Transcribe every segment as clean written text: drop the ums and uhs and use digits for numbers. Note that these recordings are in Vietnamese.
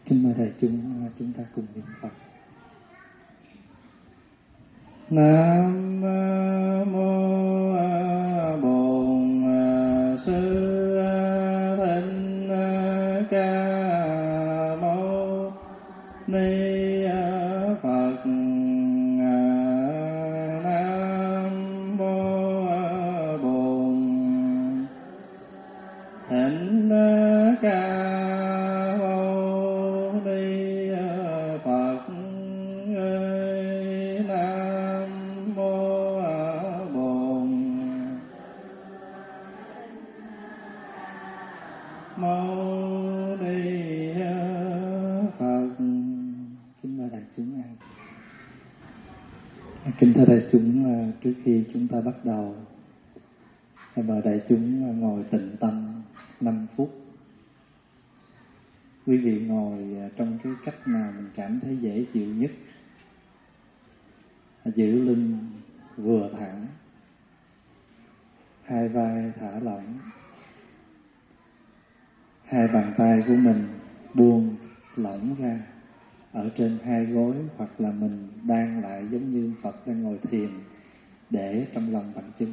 Kính mời đại chúng ta cùng niệm Phật. Nam mô Bổn Sư Thích Ca Mâu Ni Phật. Nam mô Bổn Thích Ca Kính thưa đại chúng, trước khi chúng ta bắt đầu, mời đại chúng ngồi tĩnh tâm 5 phút. Quý vị ngồi trong cái cách nào mình cảm thấy dễ chịu nhất. Giữ lưng vừa thẳng, hai vai thả lỏng, hai bàn tay của mình buông lỏng ra ở trên hai gối, hoặc là mình đan lại giống như Phật đang ngồi thiền để trong lòng bàn chân.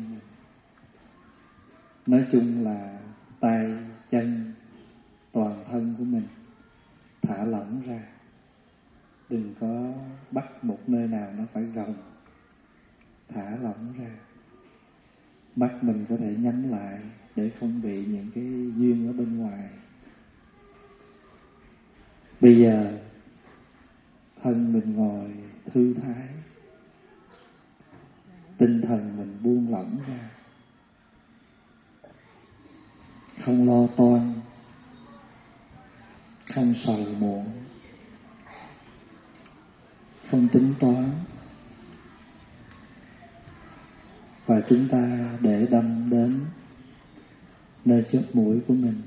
Nói chung là tay, chân, toàn thân của mình thả lỏng ra. Đừng có bắt một nơi nào nó phải gồng. Thả lỏng ra. Mắt mình có thể nhắm lại để không bị những cái duyên ở bên ngoài. Bây giờ thân mình ngồi thư thái, tinh thần mình buông lỏng ra, không lo toan, không sầu muộn, không tính toán, và chúng ta để tâm đến nơi chóp mũi của mình,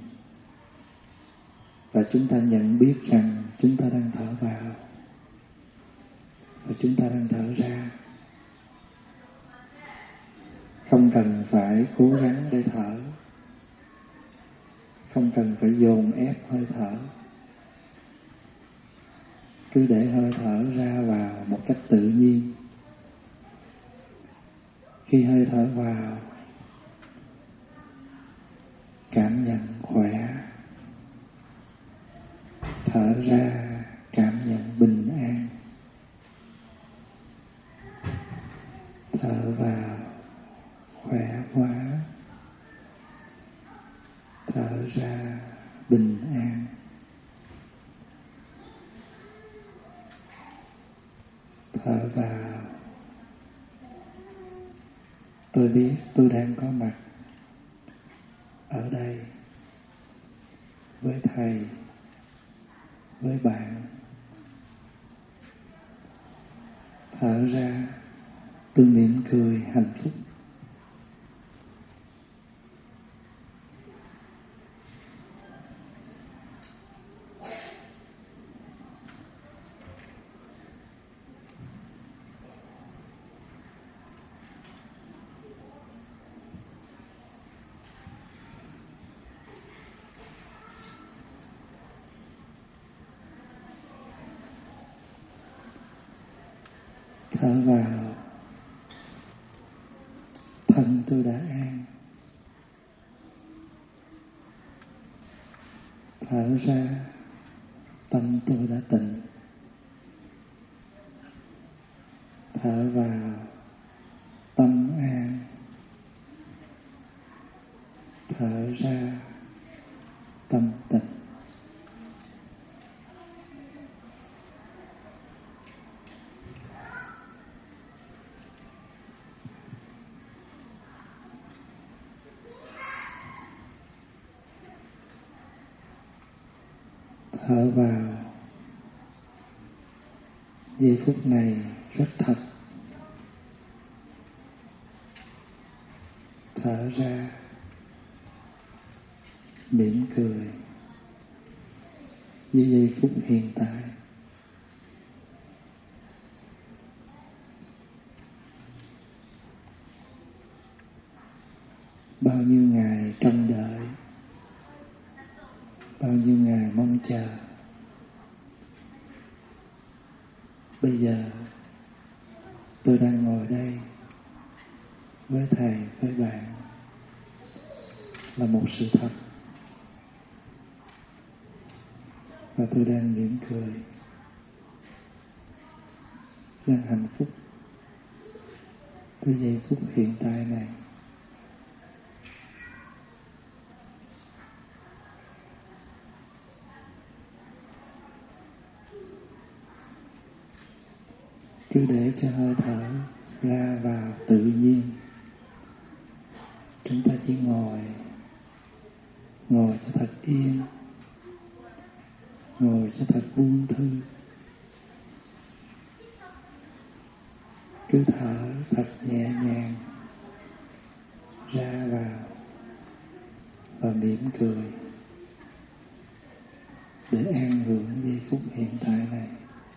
và chúng ta nhận biết rằng chúng ta đang thở vào và chúng ta đang thở ra. Không cần phải cố gắng để thở, không cần phải dồn ép hơi thở. Cứ để hơi thở ra vào một cách tự nhiên. Khi hơi thở vào, cảm nhận khỏe. Thở ra, cảm nhận bình an. Thở vào, khỏe quá. Thở ra, bình an. Thở vào, tôi biết tôi đang có mặt ở đây với thầy, với bạn. Thở ra, tôi mỉm cười hạnh phúc. Thở vào, thân tôi đã an. Thở ra, tâm tôi đã tịnh. Thở vào, tâm an. Thở ra, tâm tịnh. Thở vào, giây phút này rất thật. Thở ra, mỉm cười với giây phút hiện tại. Bao nhiêu ngày trông đợi, bao nhiêu ngày mong chờ, Bây giờ tôi đang ngồi đây với thầy, với bạn là một sự thật. Và tôi đang mỉm cười, đang hạnh phúc với giây phút hiện tại này. Cứ để cho hơi thở ra vào tự nhiên. Chúng ta chỉ ngồi cho thật yên, ngồi cho thật buông thư. Cứ thở thật nhẹ nhàng ra vào và mỉm cười để an hưởng giây phút hiện tại này.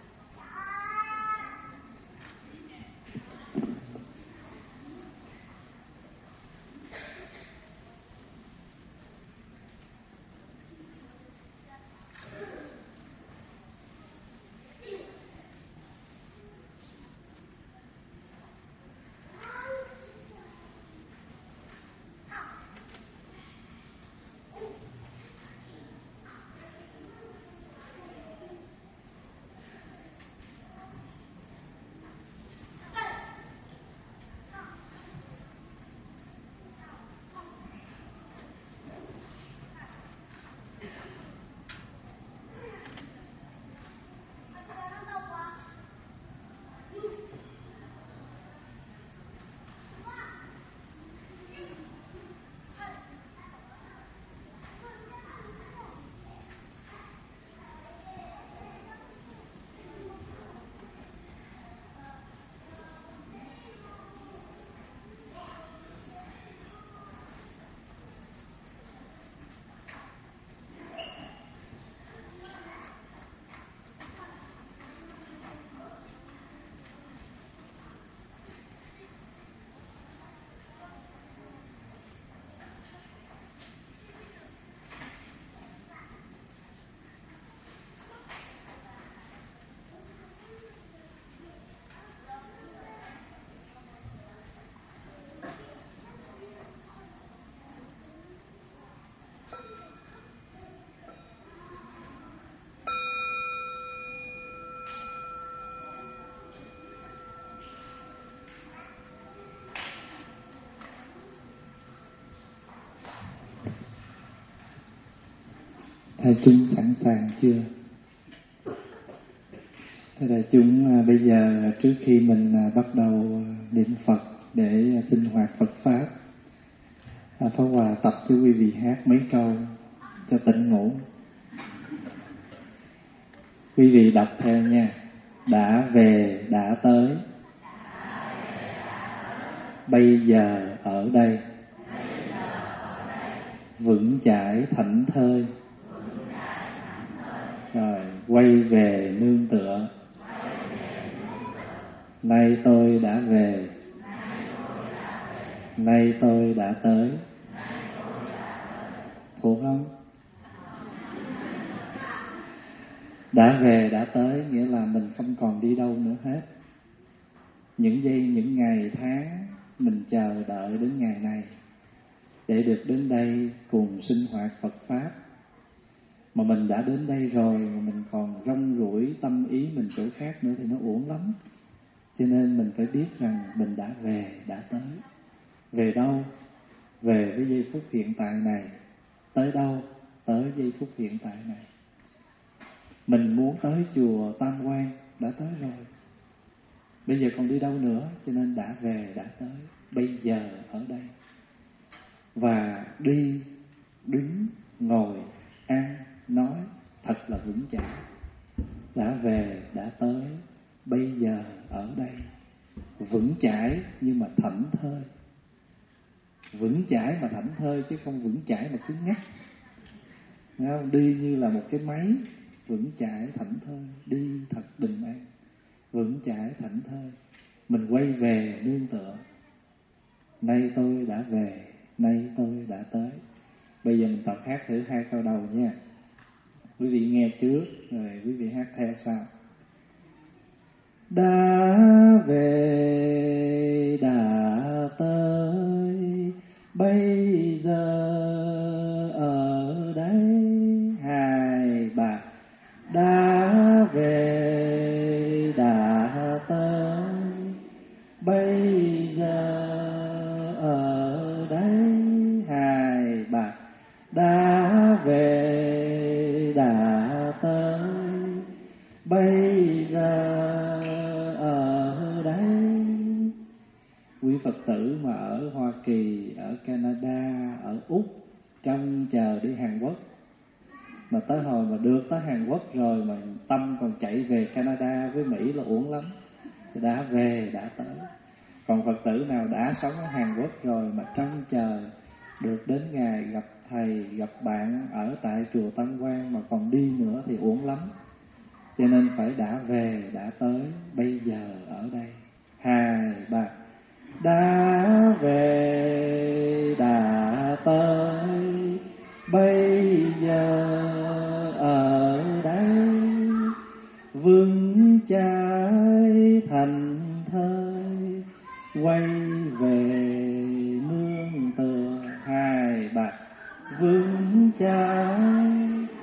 Đại chúng sẵn sàng chưa? Thưa đại chúng, bây giờ trước khi mình bắt đầu niệm Phật để sinh hoạt Phật Pháp, Pháp Hòa tập cho quý vị hát mấy câu cho tỉnh ngủ. Quý vị đọc theo nha. Đã về, đã tới, bây giờ ở đây, vững chãi thảnh thơi, rồi quay về nương tựa. Nay tôi đã về, nay tôi đã tới. Thuộc không? Đã về, đã tới nghĩa là mình không còn đi đâu nữa hết. Những giây, những ngày, tháng mình chờ đợi đến ngày này để được đến đây cùng sinh hoạt Phật Pháp. Mà mình đã đến đây rồi mà mình còn rong ruổi tâm ý mình chỗ khác nữa thì nó uổng lắm. Cho nên mình phải biết rằng mình đã về, đã tới. Về đâu? Về với giây phút hiện tại này. Tới đâu? Tới giây phút hiện tại này. Mình muốn tới chùa Tam Quan, đã tới rồi. Bây giờ còn đi đâu nữa? Cho nên đã về, đã tới. Bây giờ ở đây. Và đi, đứng, ngồi, ăn, nói thật là vững chãi. Đã về, đã tới, bây giờ ở đây. Vững chãi nhưng mà thảnh thơi. Vững chãi mà thảnh thơi chứ không vững chãi mà cứng nhắc. Đi như là một cái máy, vững chãi thảnh thơi, đi thật bình an. Vững chãi thảnh thơi. Mình quay về nương tựa. Nay tôi đã về, nay tôi đã tới. Bây giờ mình tập hát thử 2 câu đầu nha. Quý vị nghe trước rồi quý vị hát theo sau. đã về đã tới, bây giờ ở đây. Hai ba. Đã về đã tới, bây giờ ở đây. Hai ba. Đã về đã tới, bây giờ ở đây. Quý Phật tử mà ở Hoa Kỳ, ở Canada, ở Úc trông chờ đi Hàn Quốc, mà tới hồi mà được tới Hàn Quốc rồi mà tâm còn chạy về Canada với Mỹ là uổng lắm. Đã về đã tới. Còn Phật tử nào đã sống ở Hàn Quốc rồi mà trông chờ được đến ngày gặp thầy, gặp bạn ở tại chùa Tân Quang mà còn đi nữa thì uổng lắm. Cho nên phải đã về đã tới, bây giờ ở đây. Hai ba. Đã về đã tới, bây giờ ở đây. Vững chãi thành thơi, quay về nương tựa. Hai ba. Vững chãi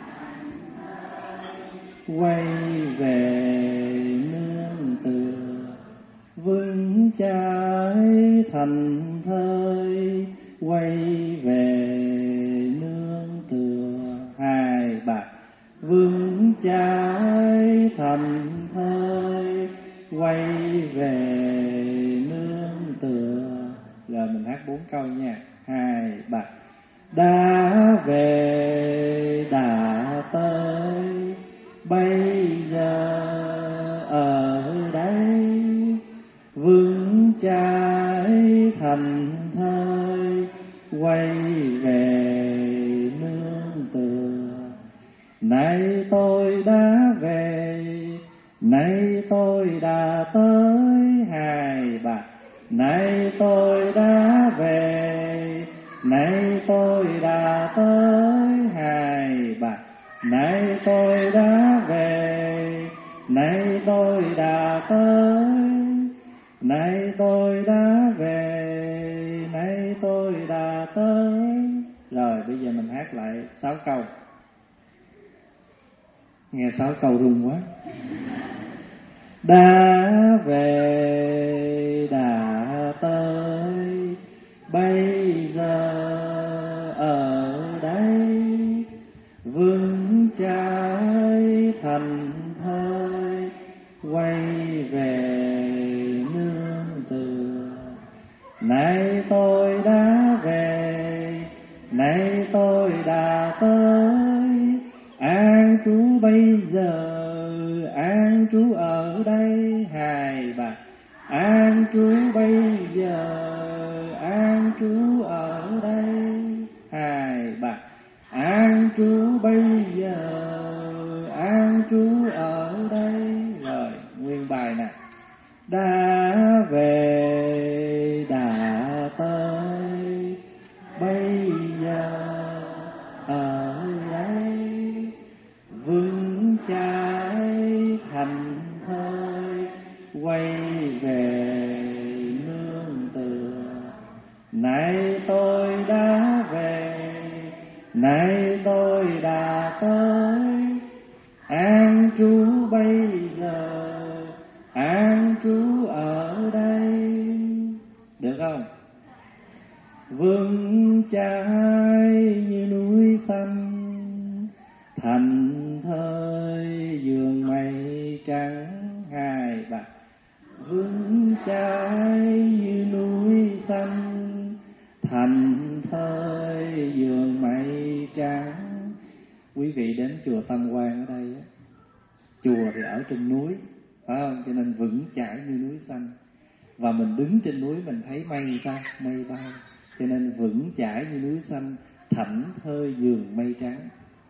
quay về nương tựa. Vững chãi thành thơi, quay về nương tựa. Hai ba. Vững chãi thành thơi, quay về nương tựa. Rồi mình hát 4 câu nha. Hai ba. Đã về đã tới, bây giờ ở đây. Vững chãi thành thơi, quay về nương tựa. Nay tôi đã về, nay tôi đã tới. Hai ba. Nay tôi đã về, nay tôi đã tới. Hai ba. Nay tôi đã về, nay tôi đã tới. Nay tôi đã về, nay tôi đã tới. Rồi bây giờ mình hát lại 6 câu. Nghe 6 câu rung quá. Đã về đã tới, bây giờ ở đây. Vững chãi thành thơi, quay về nương tựa. Nay tôi đã về, nay tôi đã tới. An trú bây giờ, an trú ở đây. Hai ba. An trú bây giờ, an trú ở đây. Hai ba. An trú bây giờ, an trú ở đây. Rồi nguyên bài nè. Đã về đã tới, bây giờ ở đây. Vững chãi thành thơi, quay về nương tựa. Nay tôi đã về, nay tôi đã tới. An trú bây giờ, an trú ở đây. Được không? Vững chãi như núi xanh, thành thơi giường mây trắng. Hai ba. Vững chãi như núi xanh, thành thơi giường mây trắng. Quý vị đến chùa Tân Quang ở đây, chùa thì ở trên núi, phải không? Cho nên vững chãi như núi xanh. Và mình đứng trên núi mình thấy mây bay, cho nên vững chãi như núi xanh, thảnh thơi giường mây trắng.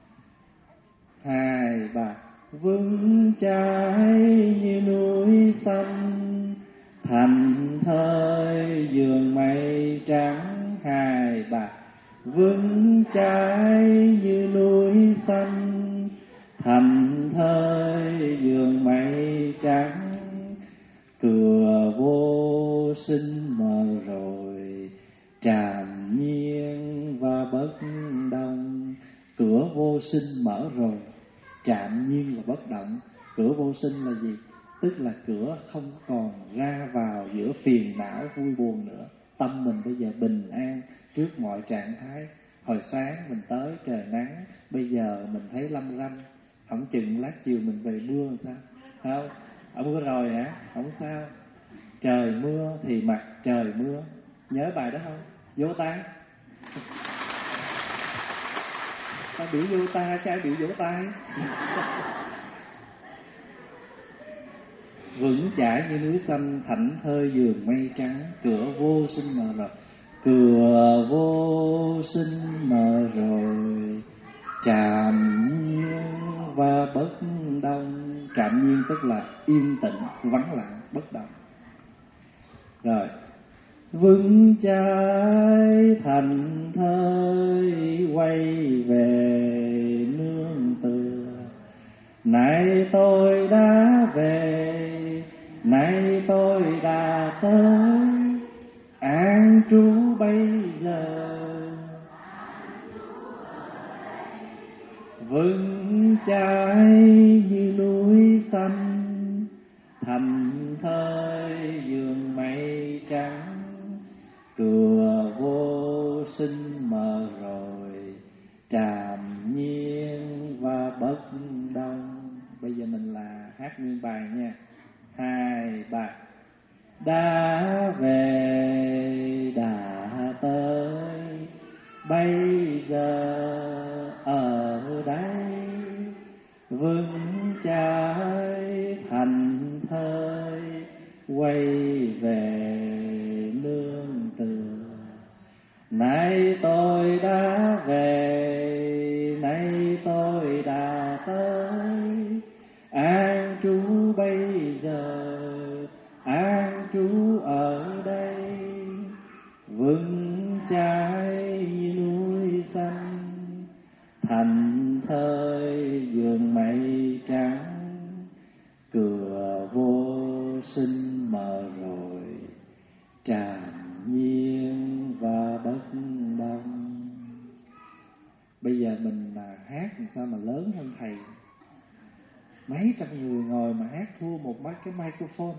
Hai ba. Vững chãi như núi xanh, thành thơi giường mây trắng. Hai ba. Vững chãi như núi xanh, thành thơi giường mây trắng. cửa vô sinh mở rồi, trạm nhiên và bất động. Cửa vô sinh mở rồi, trạm nhiên và bất động. Cửa vô sinh là gì? Tức là cửa không còn ra vào giữa phiền não vui buồn nữa. Tâm mình bây giờ bình an trước mọi trạng thái. Hồi sáng mình tới trời nắng, bây giờ mình thấy lâm râm, không chừng lát chiều mình về mưa sao? Không? Ở mưa rồi hả? Không sao. Trời mưa thì mặc trời mưa. Nhớ bài đó không? Vỗ tay. Ta biểu vỗ tay, chứ ai biểu vỗ tay. Vững chãi như núi xanh, thảnh thơi giường mây trắng. Cửa vô sinh mở rồi, cửa vô sinh mở rồi, trạm nhiên và bất động. Trạm nhiên tức là yên tĩnh, vắng lặng, bất động. Rồi, vững chãi thành thơi, quay về nương tựa. Nay tôi đã về, nay tôi đã tới, an trú bây giờ. Vững chãi như núi xanh, thành thơi giường mây trắng. Cửa vô sinh mở rồi, trạm nhiên và bất động. Bây giờ mình là hát nguyên bài nha. 2, 3. Đã về đã tới, bây giờ ở đây, vững chãi thành thơi, quay về nương tựa. Nay tôi đã về, nay tôi đã tới, an trú bây giờ, an trú ở đây. Vững chãi như núi xanh, thành thơi giường mây trắng. Cửa vô sinh mở rồi, trạm nhiên và bất động. Bây giờ mình hát làm sao mà lớn hơn thầy. Mấy trăm người ngồi mà hát thua một cái microphone.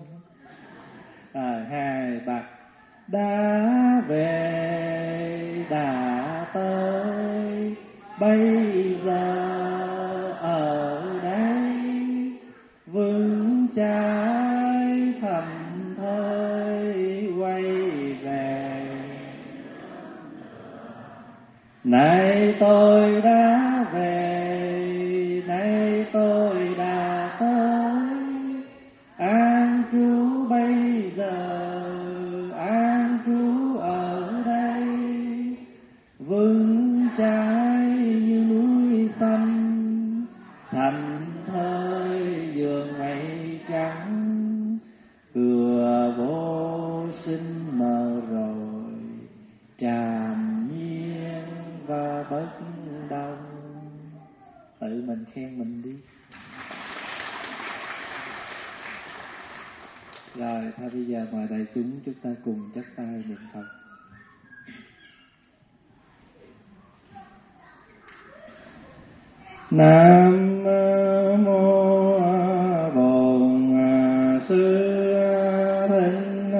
2, 3. Đã về đã tới, bây giờ ở đây, vững chãi thành thơi, quay về. Nay tôi đã về, nay tôi đã tới, an trú bây giờ, an trú ở đây. Vững chãi như núi xanh, thành thơi giường mây trắng. Cửa vô sinh mở rồi, trạm nhiên và bất động. Tự mình khen mình đi. Rồi, thôi bây giờ mời đại chúng chúng ta cùng chắp tay niệm Phật. Nam mô Bổn Sư Thích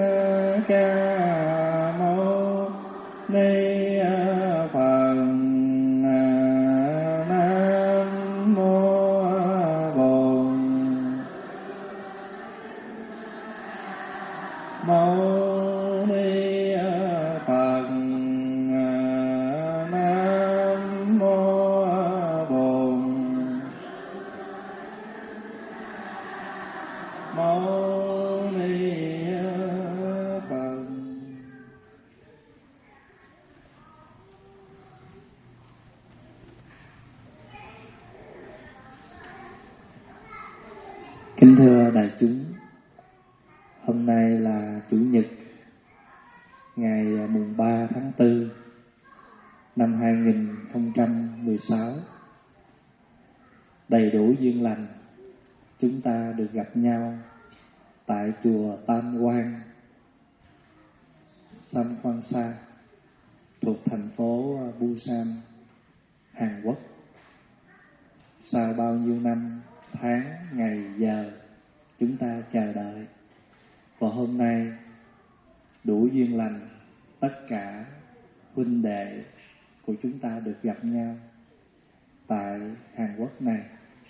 Ca Mâu Ni Phật. Nam mô Bổn Mâu Ni Phật. Nam mô Bổn Mâu Ni Phật. Kính thưa đại chúng, hôm nay là Chủ nhật, ngày mùng 3 tháng 4 năm 2016. Đầy đủ duyên lành, chúng ta được gặp nhau tại chùa Tam Quan, Samkwangsa, thuộc thành phố Busan, Hàn Quốc. Sau bao nhiêu năm, tháng, ngày, giờ chúng ta chờ đợi, và hôm nay đủ duyên lành, tất cả huynh đệ của chúng ta được gặp nhau tại Hàn Quốc này.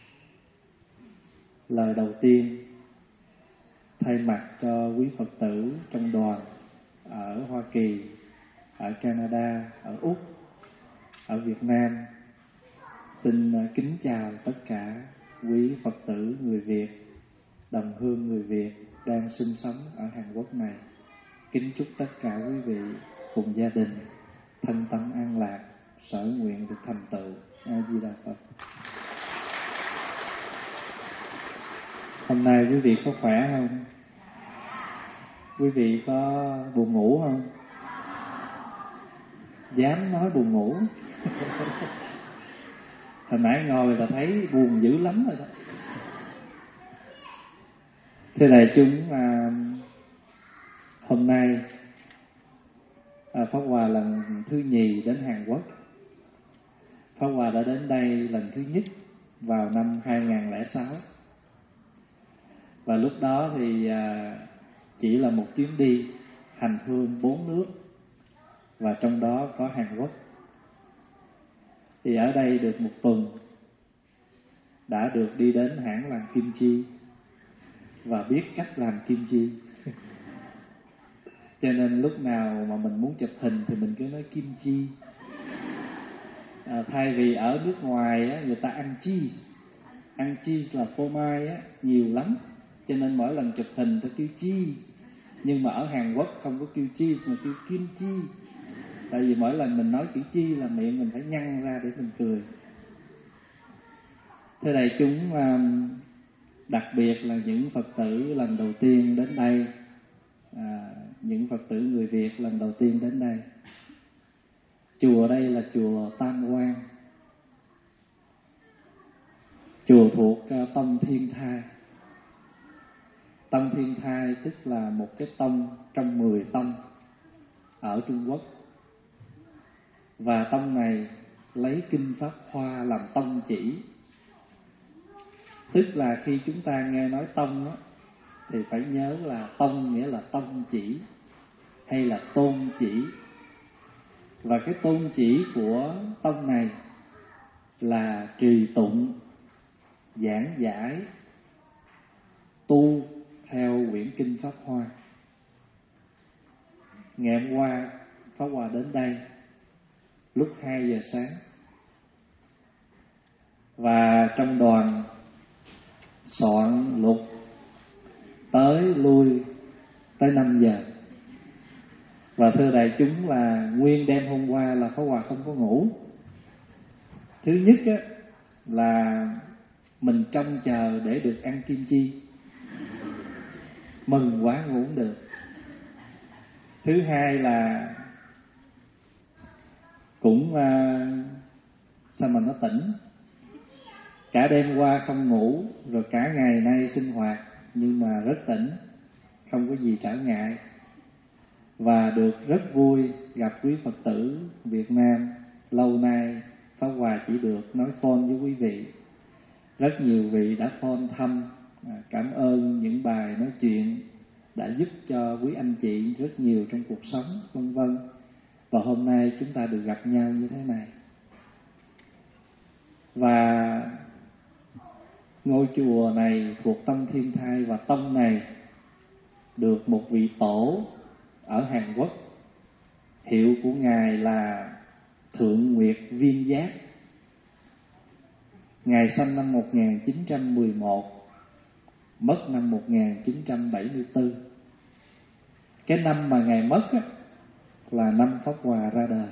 Lời đầu tiên thay mặt cho quý Phật tử trong đoàn ở Hoa Kỳ, ở Canada, ở Úc, ở Việt Nam, xin kính chào tất cả quý Phật tử người Việt, đồng hương người Việt đang sinh sống ở Hàn Quốc này. Kính chúc tất cả quý vị cùng gia đình thân tâm an lạc, sở nguyện được thành tựu. A Di Đà Phật. Hôm nay quý vị có khỏe không? Quý vị có buồn ngủ không? Dám nói buồn ngủ. Hồi nãy ngồi là thấy buồn dữ lắm rồi đó. Thưa đại chúng, hôm nay Pháp Hòa lần thứ nhì đến Hàn Quốc. Pháp Hòa đã đến đây lần thứ nhất vào năm 2006. Và lúc đó thì chỉ là một chuyến đi hành hương 4 nước, và trong đó có Hàn Quốc. Thì ở đây được một tuần đã được đi đến hãng làm kim chi và biết cách làm kim chi. Cho nên lúc nào mà mình muốn chụp hình thì mình cứ nói kim chi. Thay vì ở nước ngoài á, người ta ăn cheese là phô mai á, nhiều lắm, cho nên mỗi lần chụp hình ta kêu chi. Nhưng mà ở Hàn Quốc không có kêu cheese mà kêu kim chi. Tại vì mỗi lần mình nói chữ chi là miệng mình phải nhăn ra để mình cười. Thưa đại chúng, đặc biệt là những Phật tử lần đầu tiên đến đây, những Phật tử người Việt lần đầu tiên đến đây. Chùa đây là chùa Tam Quan, chùa thuộc tông Thiên Thai. Tông Thiên Thai tức là một cái tông trong 10 tông ở Trung Quốc. Và tông này lấy Kinh Pháp Hoa làm tông chỉ. Tức là khi chúng ta nghe nói tông đó, thì phải nhớ là tông nghĩa là tông chỉ hay là tôn chỉ. Và cái tôn chỉ của tông này là trì tụng, giảng giải, tu theo quyển Kinh Pháp Hoa. Ngày hôm qua Pháp Hòa đến đây lúc 2 giờ sáng, và trong đoàn soạn lục tới lui tới 5 giờ. Và thưa đại chúng là nguyên đêm hôm qua là Pháp Hòa không có ngủ. Thứ nhất á, là mình trông chờ để được ăn kim chi, mừng quá ngủ không được. Thứ hai là cũng sao mà nó tỉnh. Cả đêm qua không ngủ, rồi cả ngày nay sinh hoạt, nhưng mà rất tỉnh, không có gì trở ngại. Và được rất vui gặp quý Phật tử Việt Nam. Lâu nay Pháp Hòa chỉ được nói phone với quý vị. Rất nhiều vị đã phone thăm, cảm ơn những bài nói chuyện đã giúp cho quý anh chị rất nhiều trong cuộc sống, vân vân. Và hôm nay chúng ta được gặp nhau như thế này. Và ngôi chùa này thuộc tông Thiên Thai, và tông này được một vị tổ ở Hàn Quốc. Hiệu của Ngài là Thượng Nguyệt Viên Giác. Ngài sinh năm 1911, mất năm 1974. Cái năm mà Ngài mất á, là năm Pháp Hòa ra đời.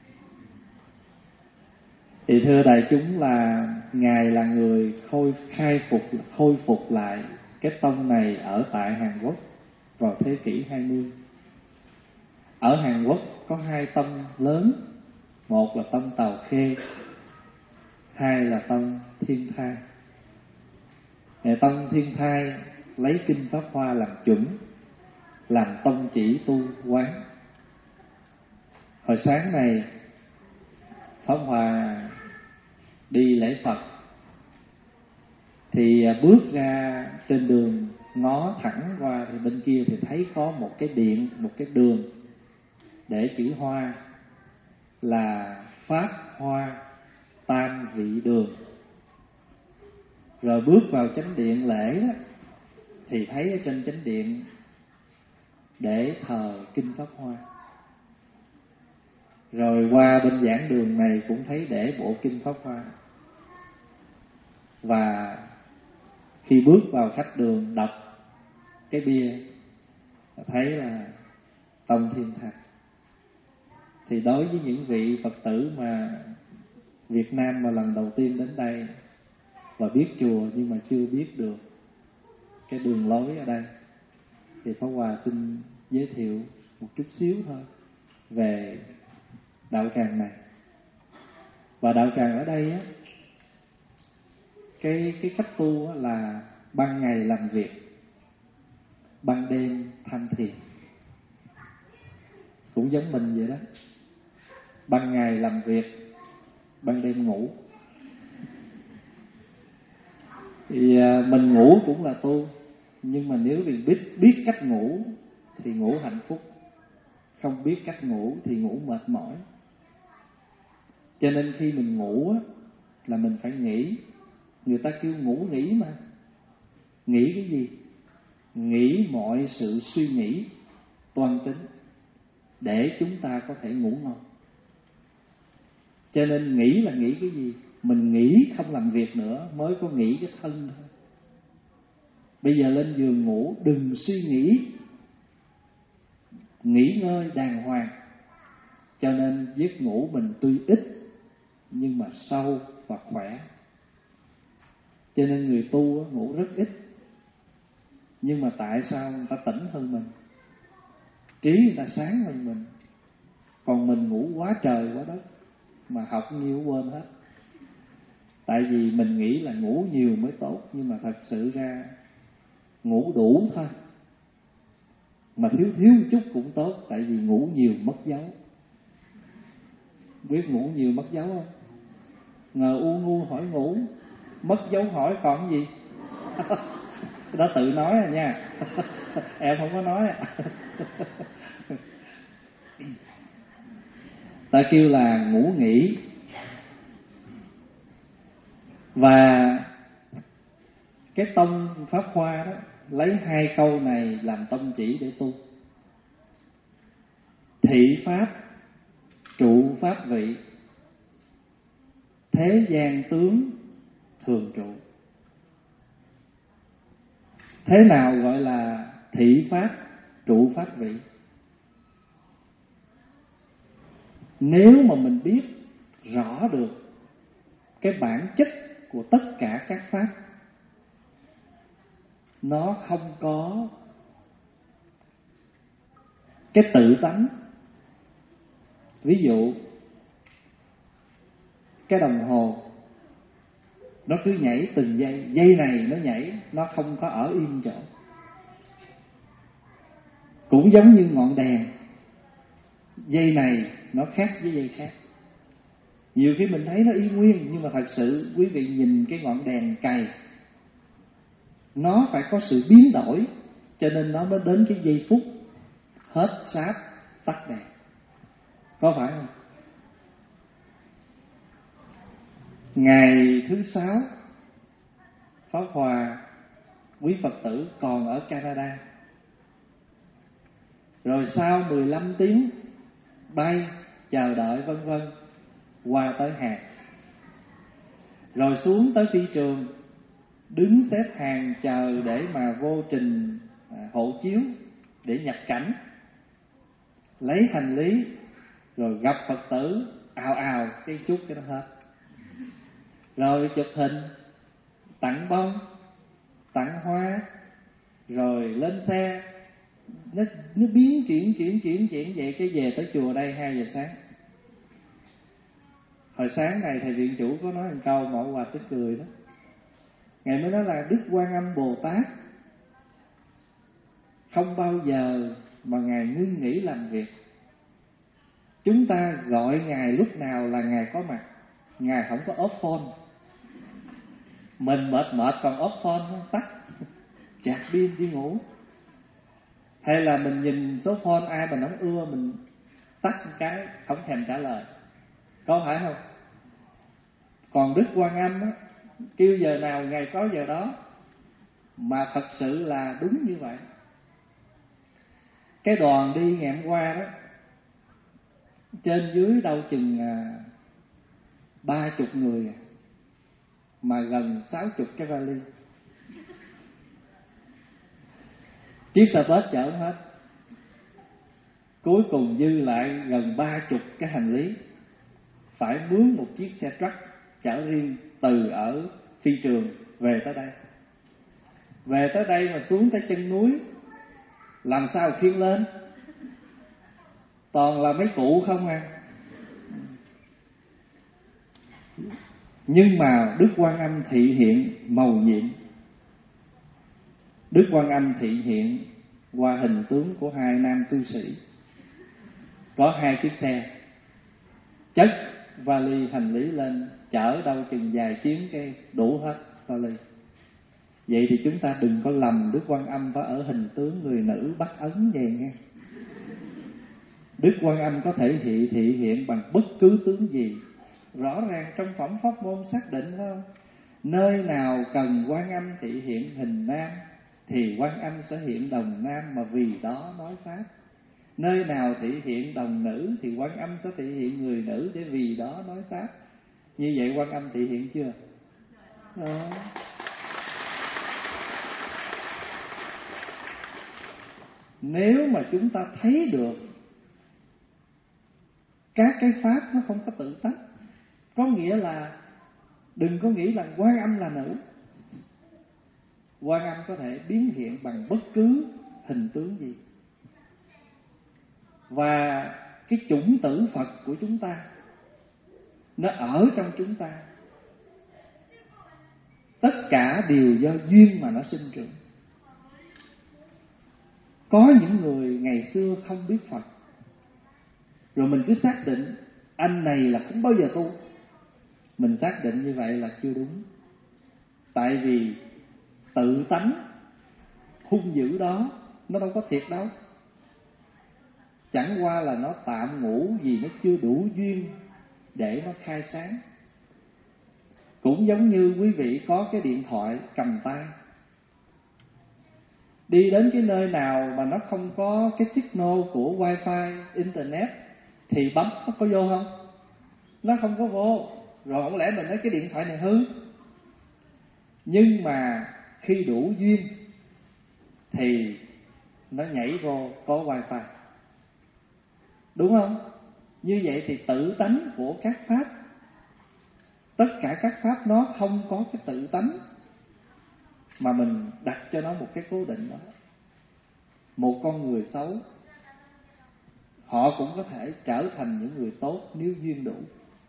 Thì thưa đại chúng là Ngài là người khôi phục lại cái tông này ở tại Hàn Quốc vào thế kỷ 20. Ở Hàn Quốc có 2 tông lớn, một là tông Tào Khê, 2 là tông Thiên Thai. Tông Thiên Thai lấy kinh Pháp Hoa làm chuẩn, làm tông chỉ tu quán. Hồi sáng này Pháp Hòa đi lễ Phật thì bước ra trên đường, ngó thẳng qua thì bên kia thì thấy có một cái điện, một cái đường để chữ Hoa là Pháp Hoa Tam Vị Đường. Rồi bước vào chánh điện lễ đó, thì thấy ở trên chánh điện để thờ kinh Pháp Hoa. Rồi qua bên giảng đường này cũng thấy để bộ kinh Pháp Hoa. Và khi bước vào khách đường đọc cái bia thấy là Tông Thiên Thạch. Thì đối với những vị Phật tử mà Việt Nam mà lần đầu tiên đến đây và biết chùa nhưng mà chưa biết được cái đường lối ở đây, thì Pháp Hòa xin giới thiệu một chút xíu thôi về đạo tràng này. Và đạo tràng ở đây á, cái cách tu á là ban ngày làm việc, ban đêm tham thiền. Cũng giống mình vậy đó. Ban ngày làm việc, ban đêm ngủ. Thì mình ngủ cũng là tu, nhưng mà nếu mình biết cách ngủ thì ngủ hạnh phúc, không biết cách ngủ thì ngủ mệt mỏi. Cho nên khi mình ngủ á, là mình phải nghĩ. Người ta kêu ngủ nghỉ mà. Nghĩ cái gì? Nghĩ mọi sự suy nghĩ toan tính để chúng ta có thể ngủ ngon. Cho nên nghĩ là nghĩ cái gì? Mình nghĩ không làm việc nữa mới có nghĩ cái thân thôi. Bây giờ lên giường ngủ đừng suy nghĩ, nghỉ ngơi đàng hoàng. Cho nên giấc ngủ mình tuy ít nhưng mà sâu và khỏe. Cho nên người tu ngủ rất ít, nhưng mà tại sao người ta tỉnh hơn mình, trí người ta sáng hơn mình, còn mình ngủ quá trời quá đất mà học nhiều quên hết. Tại vì mình nghĩ là ngủ nhiều mới tốt, nhưng mà thật sự ra ngủ đủ thôi, mà thiếu một chút cũng tốt. Tại vì ngủ nhiều mất dấu. Biết ngủ nhiều mất dấu không? Ngờ u ngu hỏi ngủ, mất dấu hỏi còn gì. Đó tự nói à nha. Em không có nói. Ta kêu là ngủ nghỉ. Và cái tông Pháp Hoa đó lấy hai câu này làm tông chỉ để tu. Thị pháp trụ pháp vị, thế gian tướng thường trụ. Thế nào gọi là thị pháp trụ pháp vị? Nếu mà mình biết rõ được cái bản chất của tất cả các pháp, nó không có cái tự tánh. Ví dụ cái đồng hồ nó cứ nhảy từng giây, giây này nó nhảy, nó không có ở yên chỗ. Cũng giống như ngọn đèn, giây này nó khác với giây khác. Nhiều khi mình thấy nó y nguyên, nhưng mà thật sự quý vị nhìn cái ngọn đèn cày, nó phải có sự biến đổi, cho nên nó mới đến cái giây phút hết sáp tắt đèn. Có phải không? Ngày thứ 6 Pháp Hòa quý Phật tử còn ở Canada. Rồi sau 15 tiếng bay, chờ đợi vân vân, qua tới hàng. Rồi xuống tới phi trường, đứng xếp hàng chờ để mà vô trình hộ chiếu để nhập cảnh, lấy hành lý, rồi gặp Phật tử ào ào cái chút cái nó hết. Rồi chụp hình, tặng bông, tặng hoa, rồi lên xe. Nó biến chuyển vậy. Cái về tới chùa đây 2 giờ sáng. Hồi sáng này thầy viện chủ có nói một câu mà Hòa tức cười đó. Ngài mới nói là Đức Quan Âm Bồ Tát không bao giờ mà Ngài ngưng nghỉ làm việc. Chúng ta gọi Ngài lúc nào là Ngài có mặt. Ngài không có off phone. Mình mệt còn off phone không? Tắt, chạc pin đi ngủ. Hay là mình nhìn số phone ai mà nó ưa, mình tắt một cái, không thèm trả lời. Có phải không? Còn Đức Quan Âm á, kêu giờ nào Ngài có giờ đó. Mà thật sự là đúng như vậy. Cái đoàn đi ngày hôm qua đó, trên dưới đâu chừng 30 người, mà gần 60 cái vali. Chiếc xe bus chở hết. Cuối cùng dư lại gần 30 cái hành lý. Phải mướn một chiếc xe truck chở riêng từ ở phi trường về tới đây. Về tới đây mà xuống tới chân núi, làm sao khiêng lên? Toàn là mấy cụ không à. Nhưng mà Đức Quan Âm thị hiện mầu nhiệm. Đức Quan Âm thị hiện qua hình tướng của hai nam cư sĩ. Có 2 chiếc xe, chất vali hành lý lên, chở đâu chừng vài chuyến cái đủ hết vali. Vậy thì chúng ta đừng có lầm Đức Quan Âm phải ở hình tướng người nữ Bắc Ấn vậy nghe. Đức Quan Âm có thể thị hiện bằng bất cứ tướng gì. Rõ ràng trong phẩm pháp môn xác định phải không? Nơi nào cần Quan Âm thị hiện hình nam thì Quan Âm sẽ hiện đồng nam, mà vì đó nói pháp. Nơi nào thị hiện đồng nữ thì Quan Âm sẽ thị hiện người nữ, để vì đó nói pháp. Như vậy Quan Âm thị hiện chưa? Đó. Nếu mà chúng ta thấy được các cái pháp nó không có tự tách, có nghĩa là đừng có nghĩ là Quan Âm là nữ. Quan Âm có thể biến hiện bằng bất cứ hình tướng gì. Và cái chủng tử Phật của chúng ta nó ở trong chúng ta. Tất cả đều do duyên mà nó sinh trưởng. Có những người ngày xưa không biết Phật, rồi mình cứ xác định anh này là không bao giờ tu. Mình xác định như vậy là chưa đúng. Tại vì tự tánh hung dữ đó nó đâu có thiệt đâu. Chẳng qua là nó tạm ngủ vì nó chưa đủ duyên để nó khai sáng. Cũng giống như quý vị có cái điện thoại cầm tay, đi đến cái nơi nào mà nó không có cái signal của wifi, internet thì bấm nó có vô không? Nó không có vô. Rồi không lẽ mình nói cái điện thoại này hư? Nhưng mà khi đủ duyên thì nó nhảy vô có wifi. Đúng không? Như vậy thì tự tánh của các pháp, tất cả các pháp nó không có cái tự tánh mà mình đặt cho nó một cái cố định đó. Một con người xấu, họ cũng có thể trở thành những người tốt nếu duyên đủ.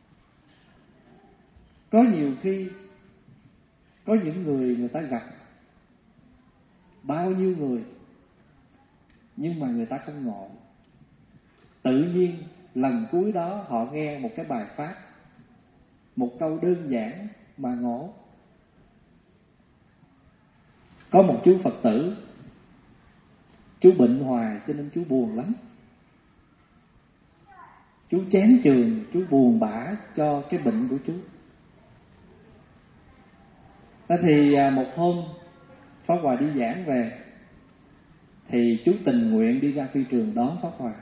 Có nhiều khi có những người ta gặp bao nhiêu người nhưng mà người ta không ngộ. Tự nhiên lần cuối đó họ nghe một cái bài pháp, một câu đơn giản mà ngộ. Có một chú Phật tử, chú bệnh hoài cho nên chú buồn lắm. Chú chán chường, chú buồn bã cho cái bệnh của chú. Thế thì một hôm Pháp Hòa đi giảng về, thì chú tình nguyện đi ra phi trường đón Pháp Hòa.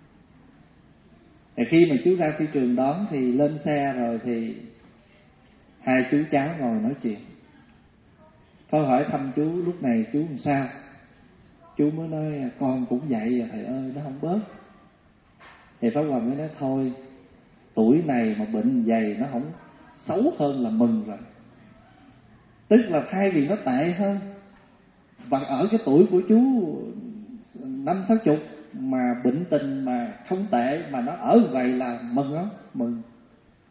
Thì khi mà chú ra phi trường đón thì lên xe rồi thì hai chú cháu ngồi nói chuyện. Tôi hỏi thăm chú lúc này chú làm sao. Chú mới nói con cũng vậy à thầy ơi, nó không bớt. Thì Pháp Hòa mới nói thôi, tuổi này mà bệnh dày nó không xấu hơn là mừng rồi. Tức là thay vì nó tệ hơn, và ở cái tuổi của chú 50-60 mà bệnh tình mà không tệ mà nó ở vậy là mừng lắm, mừng.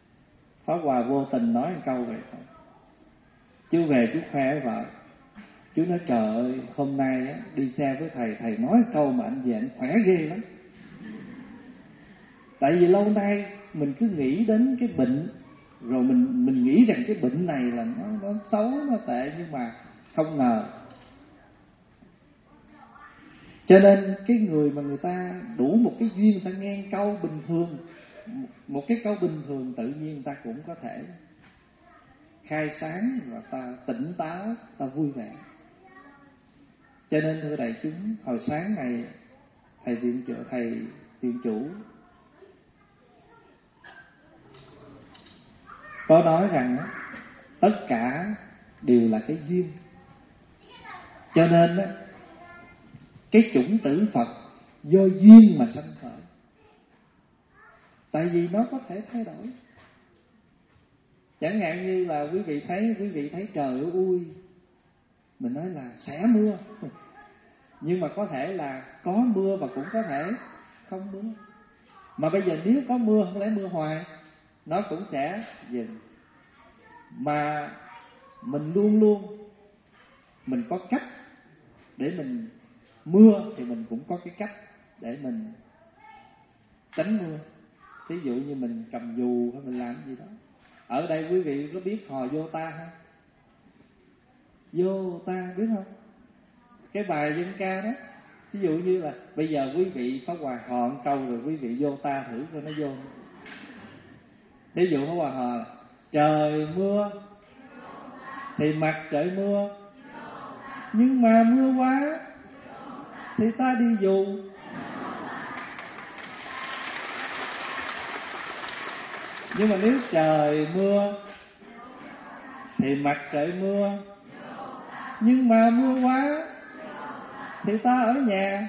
Pháp Hòa vô tình nói một câu vậy thôi. Chú về chú khoe với vợ, Chú nói trời ơi, hôm nay á, đi xe với thầy nói câu mà anh về anh khỏe ghê lắm. Tại vì lâu nay mình cứ nghĩ đến cái bệnh, rồi mình nghĩ rằng cái bệnh này là nó xấu, nó tệ, nhưng mà không ngờ. Cho nên cái người mà người ta đủ một cái duyên, người ta nghe câu bình thường, một cái câu bình thường, tự nhiên người ta cũng có thể khai sáng và ta tỉnh táo, ta vui vẻ. Cho nên thưa đại chúng, hồi sáng này thầy viện chủ có nói rằng tất cả đều là cái duyên. Cho nên cái chủng tử Phật do duyên mà sanh khởi. Tại vì nó có thể thay đổi. Chẳng hạn như là quý vị thấy trời ơi, mình nói là sẽ mưa, nhưng mà có thể là có mưa và cũng có thể không mưa. Mà bây giờ nếu có mưa, không lẽ mưa hoài, nó cũng sẽ dừng. Mà mình luôn luôn mình có cách để mình mưa, thì mình cũng có cái cách để mình tránh mưa. Ví dụ như mình cầm dù hay mình làm gì đó. Ở đây quý vị có biết hò Vô Ta không? Vô Ta biết không? Cái bài dân ca đó. Ví dụ như là bây giờ quý vị Pháp Hòa hò một câu rồi quý vị Vô Ta thử coi nó vô. Ví dụ Pháp Hòa hò là trời mưa thì mặt trời mưa, nhưng mà mưa quá thì ta đi dù. Nhưng mà nếu trời mưa thì mặt trời mưa, nhưng mà mưa quá thì ta ở nhà.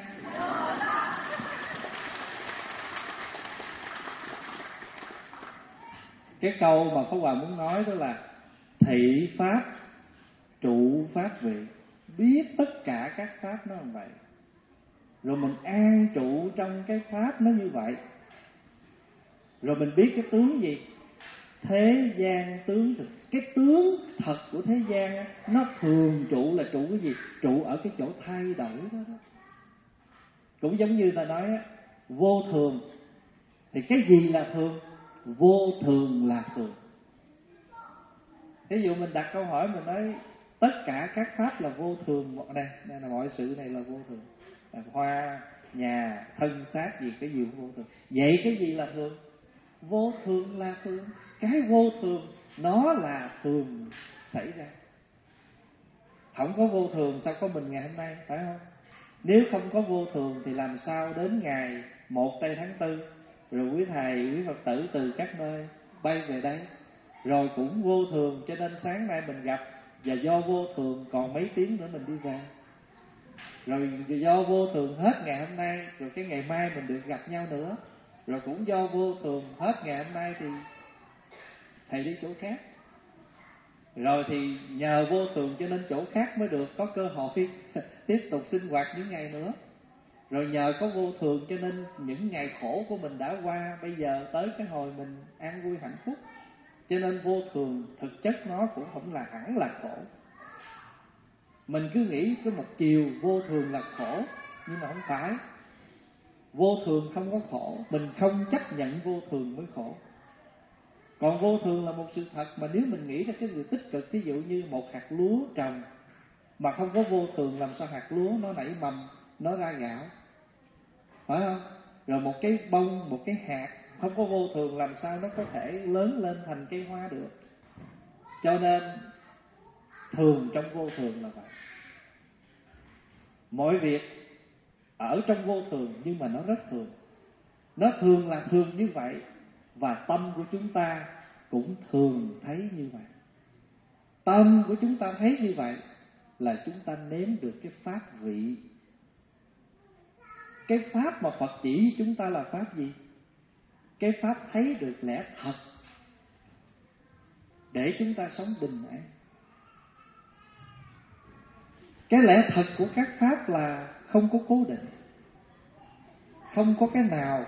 Cái câu mà Pháp Hòa muốn nói đó là thị pháp trụ pháp vị. Biết tất cả các pháp nó như vậy, rồi mình an trụ trong cái pháp nó như vậy. Rồi mình biết cái tướng gì? Thế gian tướng thực. Cái tướng thật của thế gian nó thường trụ là trụ cái gì? Trụ ở cái chỗ thay đổi đó. Cũng giống như ta nói vô thường. Thì cái gì là thường? Vô thường là thường. Ví dụ mình đặt câu hỏi, mình nói tất cả các pháp là vô thường. Đây là mọi sự này là vô thường. Hoa, nhà, thân xác gì, cái gì cũng vô thường. Vậy cái gì là thường? Vô thường là thường. Cái vô thường nó là thường xảy ra. Không có vô thường sao có mình ngày hôm nay, phải không? Nếu không có vô thường thì làm sao đến ngày 1 tây tháng 4 rồi quý thầy, quý Phật tử từ các nơi bay về đây? Rồi cũng vô thường, cho nên sáng nay mình gặp, và do vô thường còn mấy tiếng nữa mình đi về. Rồi do vô thường hết ngày hôm nay, rồi cái ngày mai mình được gặp nhau nữa. Rồi cũng do vô thường hết ngày hôm nay thì thầy đi chỗ khác. Rồi thì nhờ vô thường cho nên chỗ khác mới được có cơ hội tiếp tục sinh hoạt những ngày nữa. Rồi nhờ có vô thường cho nên những ngày khổ của mình đã qua, bây giờ tới cái hồi mình an vui hạnh phúc. Cho nên vô thường thực chất nó cũng không là hẳn là khổ. Mình cứ nghĩ cái một chiều vô thường là khổ, nhưng mà không phải. Vô thường không có khổ, mình không chấp nhận vô thường mới khổ. Còn vô thường là một sự thật, mà nếu mình nghĩ ra cái điều tích cực, ví dụ như một hạt lúa trồng mà không có vô thường, làm sao hạt lúa nó nảy mầm, nó ra gạo, phải không? Rồi một cái bông, một cái hạt không có vô thường, làm sao nó có thể lớn lên thành cây hoa được? Cho nên thường trong vô thường là vậy. Mọi việc ở trong vô thường, nhưng mà nó rất thường. Nó thường là thường như vậy, và tâm của chúng ta cũng thường thấy như vậy. Tâm của chúng ta thấy như vậy là chúng ta nếm được cái pháp vị. Cái pháp mà Phật chỉ chúng ta là pháp gì? Cái pháp thấy được lẽ thật để chúng ta sống bình an. Cái lẽ thật của các pháp là không có cố định, không có cái nào.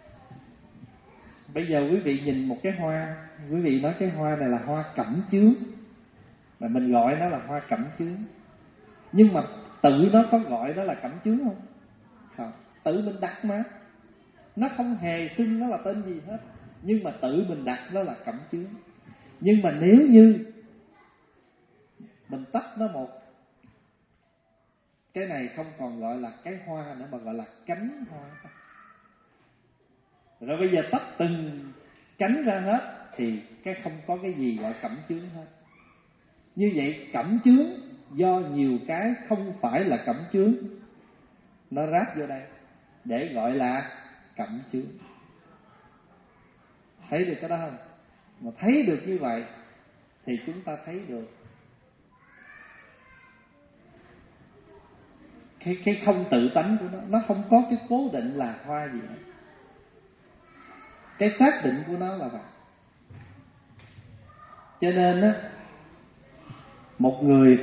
Bây giờ quý vị nhìn một cái hoa, quý vị nói cái hoa này là hoa cẩm chướng, mà mình gọi nó là hoa cẩm chướng. Nhưng mà tự nó có gọi đó là cẩm chướng không? Không, tự mình đặt mà. Nó không hề xưng nó là tên gì hết, nhưng mà tự mình đặt nó là cẩm chướng. Nhưng mà nếu như mình tách nó một, cái này không còn gọi là cái hoa nữa mà gọi là cánh hoa. Rồi bây giờ tách từng cánh ra hết thì cái không có cái gì gọi cẩm chướng hết. Như vậy cẩm chướng do nhiều cái không phải là cẩm chướng nó ráp vô đây để gọi là cẩm chướng. Thấy được cái đó không? Mà thấy được như vậy thì chúng ta thấy được cái không tự tánh của nó không có cái cố định là hoa gì hết. Cái xác định của nó là vậy. Cho nên á, một người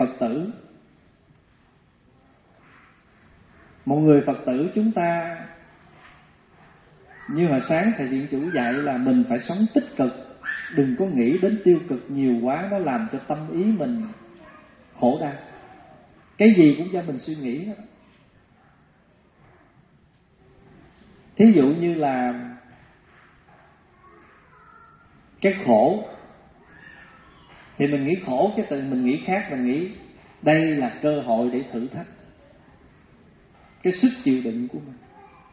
Phật tử chúng ta, như hồi sáng thầy viện chủ dạy là mình phải sống tích cực, đừng có nghĩ đến tiêu cực nhiều quá, nó làm cho tâm ý mình khổ đau. Cái gì cũng do mình suy nghĩ hết. Thí dụ như là cái khổ thì mình nghĩ khổ, cái từ mình nghĩ khác, mình nghĩ đây là cơ hội để thử thách cái sức chịu đựng của mình.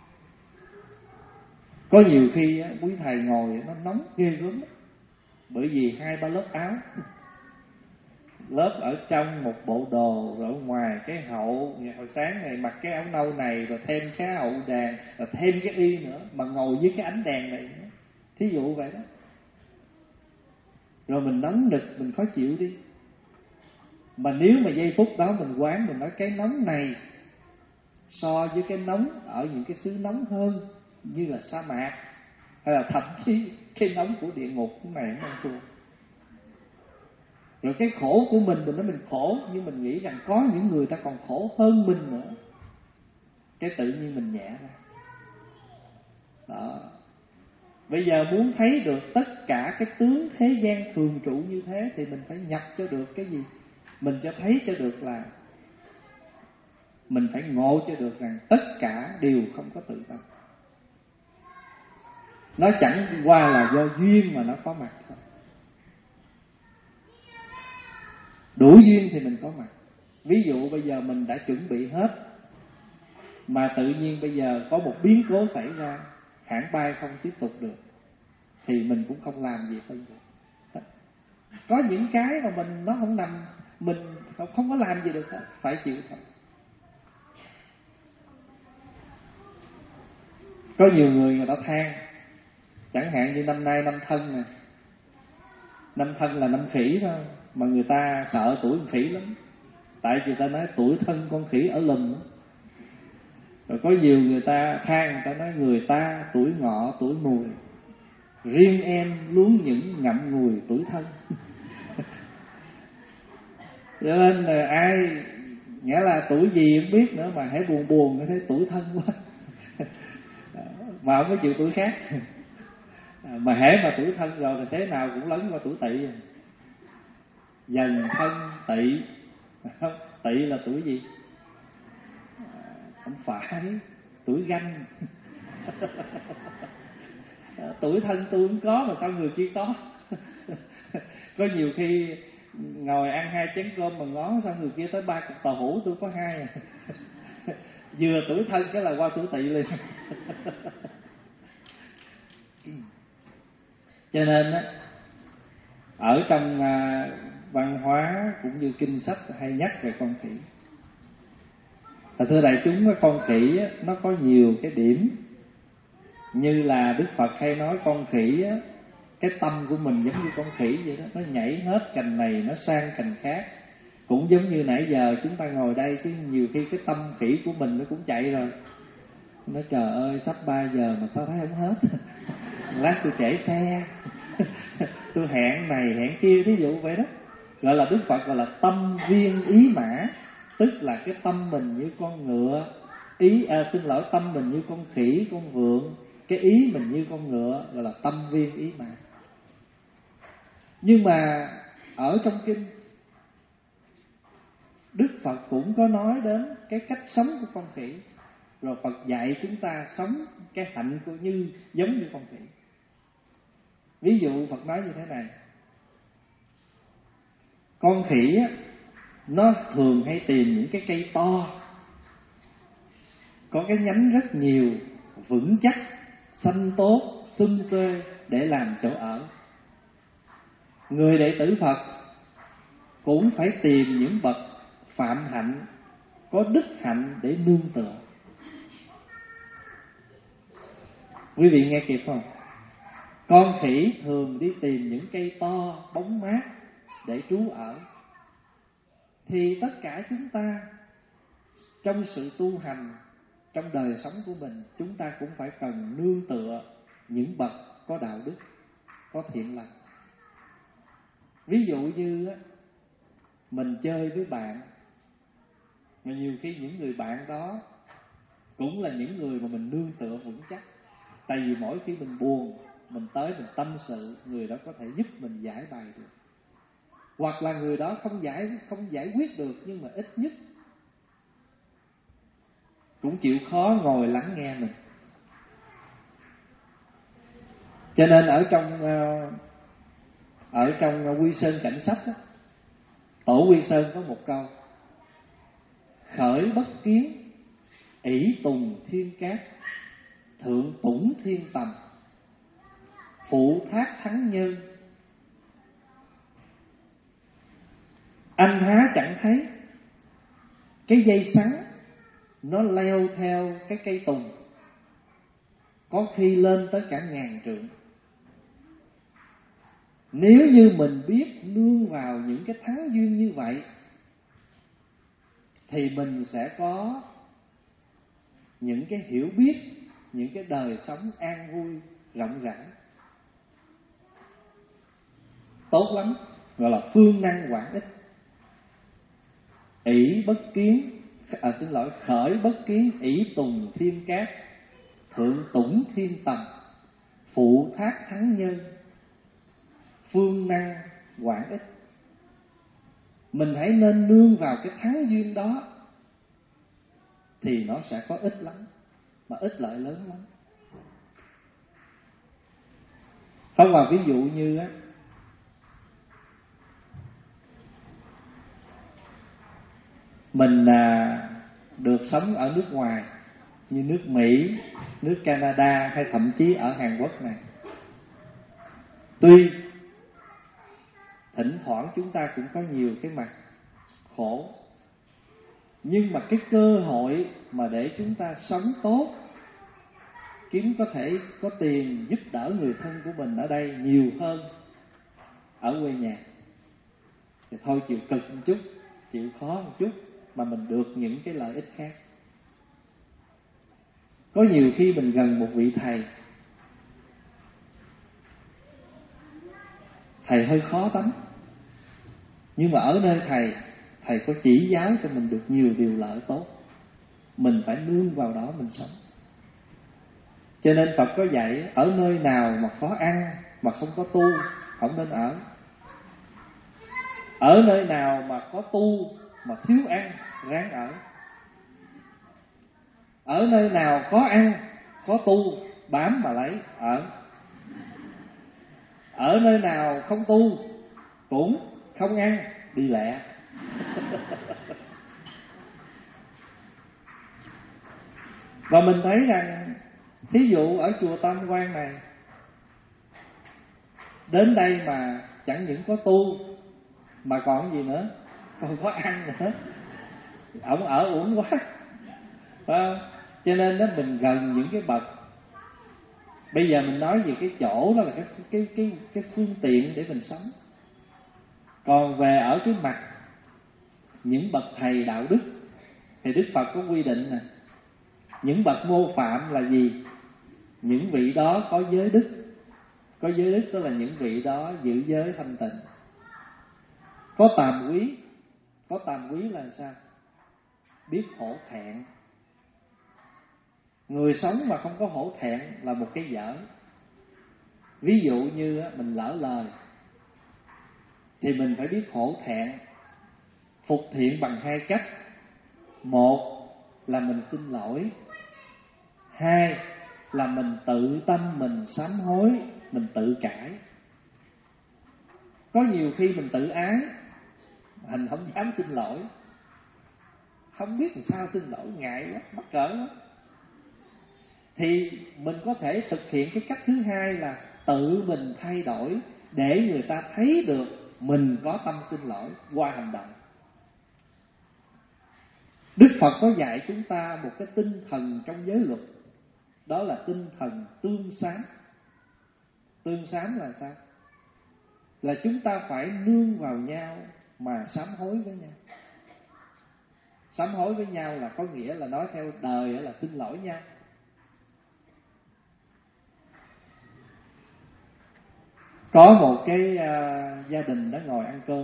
Có nhiều khi á, quý thầy ngồi nó nóng ghê gớm, bởi vì 2-3 lớp áo, lớp ở trong một bộ đồ, rồi ở ngoài cái hậu. Hồi sáng này mặc cái áo nâu này, rồi thêm cái hậu đàn, rồi thêm cái y nữa, mà ngồi với cái ánh đèn này nữa. Thí dụ vậy đó. Rồi mình nóng nực, mình khó chịu đi. Mà nếu mà giây phút đó mình quán, mình nói cái nóng này so với cái nóng ở những cái xứ nóng hơn như là sa mạc, hay là thậm chí cái nóng của địa ngục cũng này nó không thua. Rồi cái khổ của mình nói mình khổ, nhưng mình nghĩ rằng có những người ta còn khổ hơn mình nữa, cái tự nhiên mình nhẹ ra. Đó. Bây giờ muốn thấy được tất cả cái tướng thế gian thường trụ như thế thì mình phải nhập cho được cái gì? Mình cho thấy cho được là mình phải ngộ cho được rằng tất cả đều không có tự tâm. Nó chẳng qua là do duyên mà nó có mặt thôi. Đủ duyên thì mình có mặt. Ví dụ bây giờ mình đã chuẩn bị hết, mà tự nhiên bây giờ có một biến cố xảy ra, hãng bay không tiếp tục được, thì mình cũng không làm gì hơn được. Có những cái mà nó không nằm, mình không có làm gì được hết, phải chịu thôi. Có nhiều người ta than, chẳng hạn như năm nay năm Thân nè. Năm Thân là năm khỉ thôi, mà người ta sợ tuổi con khỉ lắm. Tại vì ta nói tuổi thân con khỉ ở lùm. Rồi có nhiều người ta than, người ta nói người ta tuổi ngọ tuổi mùi, riêng em luống những ngậm ngùi tuổi thân. Cho nên là ai, nghĩa là tuổi gì không biết nữa, mà hãy buồn buồn nó thấy tuổi thân quá. Mà không có chịu tuổi khác. Mà hễ mà tuổi thân rồi thì thế nào cũng lấn qua tuổi Tỵ. Dần Thân Tỵ. Tỵ là tuổi gì? Không phải, tuổi Ganh. Tuổi thân tôi không có mà sao người kia có. Có nhiều khi ngồi ăn 2 chén cơm mà ngó sao người kia tới 3 cục tàu hũ, tôi có 2. Vừa tuổi thân cái là qua tuổi Tỵ liền. Cho nên á, ở trong văn hóa cũng như kinh sách hay nhắc về con khỉ. Thưa đại chúng, cái con khỉ á, nó có nhiều cái điểm. Như là Đức Phật hay nói con khỉ á, cái tâm của mình giống như con khỉ vậy đó, nó nhảy hết cành này nó sang cành khác. Cũng giống như nãy giờ chúng ta ngồi đây, chứ nhiều khi cái tâm khỉ của mình nó cũng chạy rồi. Nói trời ơi, sắp 3 giờ mà sao thấy không hết. Lát tôi trễ xe. Tôi hẹn này hẹn kia, ví dụ vậy đó. Gọi là Đức Phật gọi là tâm viên ý mã, tức là cái tâm mình như con ngựa, tâm mình như con khỉ, con vượn, cái ý mình như con ngựa, gọi là tâm viên ý mã. Nhưng mà ở trong kinh Đức Phật cũng có nói đến cái cách sống của con khỉ, rồi Phật dạy chúng ta sống cái hạnh của giống như con khỉ. Ví dụ Phật nói như thế này: con khỉ á, nó thường hay tìm những cái cây to, có cái nhánh rất nhiều, vững chắc, xanh tốt, xum xuê để làm chỗ ở. Người đệ tử Phật cũng phải tìm những bậc phạm hạnh, có đức hạnh để nương tựa. Quý vị nghe kịp không? Con khỉ thường đi tìm những cây to, bóng mát để trú ở. Thì tất cả chúng ta trong sự tu hành, trong đời sống của mình, chúng ta cũng phải cần nương tựa những bậc có đạo đức, có thiện lành. Ví dụ như mình chơi với bạn, mà nhiều khi những người bạn đó cũng là những người mà mình nương tựa vững chắc. Tại vì mỗi khi mình buồn, mình tới mình tâm sự, người đó có thể giúp mình giải bày được. Hoặc là người đó không giải quyết được, nhưng mà ít nhất cũng chịu khó ngồi lắng nghe mình. Cho nên ở trong Quy Sơn Cảnh Sách đó, Tổ Quy Sơn có một câu: khởi bất kiến, ỷ tùng thiên cát, thượng tủng thiên tầm, phụ thác thắng nhân. Anh há chẳng thấy cái dây sắn nó leo theo cái cây tùng, có khi lên tới cả 1000 trượng. Nếu như mình biết nương vào những cái thắng duyên như vậy, thì mình sẽ có những cái hiểu biết, những cái đời sống an vui, rộng rãi, tốt lắm, gọi là phương năng quảng ích. Khởi bất kiến, ỷ tùng thiên cát, thượng tủng thiên tầm, phụ thác thắng nhân, phương năng quảng ích. Mình hãy nên nương vào cái thắng duyên đó, thì nó sẽ có ích lắm, mà ích lợi lớn lắm. Pháp Hòa ví dụ như mình được sống ở nước ngoài, như nước Mỹ, nước Canada, hay thậm chí ở Hàn Quốc này. Tuy thỉnh thoảng chúng ta cũng có nhiều cái mặt khổ, nhưng mà cái cơ hội mà để chúng ta sống tốt, có thể có tiền giúp đỡ người thân của mình ở đây nhiều hơn ở quê nhà. Thì thôi chịu cực một chút, chịu khó một chút, mà mình được những cái lợi ích khác. Có nhiều khi mình gần một vị thầy hơi khó tánh, nhưng mà ở nơi thầy có chỉ giáo cho mình được nhiều điều lợi tốt, mình phải nương vào đó mình sống. Cho nên Phật có dạy ở nơi nào mà có ăn mà không có tu, không nên ở. Ở nơi nào mà có tu mà thiếu ăn, ráng ở. Ở nơi nào có ăn, có tu, bám mà lấy, ở. Ở nơi nào không tu, cũng không ăn, đi lẹ. Và mình thấy rằng, thí dụ ở chùa Tam Quan này, đến đây mà chẳng những có tu, mà còn gì nữa, còn có ăn nữa. Ổng ở uổng quá, phải không? Cho nên đó, mình gần những cái bậc. Bây giờ mình nói về cái chỗ đó là cái phương tiện để mình sống. Còn về ở cái mặt những bậc thầy đạo đức, thì Đức Phật có quy định nè, những bậc mô phạm là gì? Những vị đó có giới đức. Có giới đức tức là những vị đó giữ giới thanh tịnh. Có tàm quý. Có tàm quý là sao? Biết hổ thẹn. Người sống mà không có hổ thẹn là một cái dở. Ví dụ như mình lỡ lời thì mình phải biết hổ thẹn, phục thiện bằng hai cách. Một là mình xin lỗi, hai là mình tự tâm mình sám hối, mình tự cải. Có nhiều khi mình tự ái, mình không dám xin lỗi, không biết làm sao xin lỗi, ngại quá, mắc cỡ quá. Thì mình có thể thực hiện cái cách thứ hai là tự mình thay đổi, để người ta thấy được mình có tâm xin lỗi qua hành động. Đức Phật có dạy chúng ta một cái tinh thần trong giới luật, đó là tinh thần tương xám. Tương xám là sao? Là chúng ta phải nương vào nhau mà sám hối với nhau. Sám hối với nhau là có nghĩa là nói theo đời là xin lỗi nhau. Có một cái gia đình đã ngồi ăn cơm,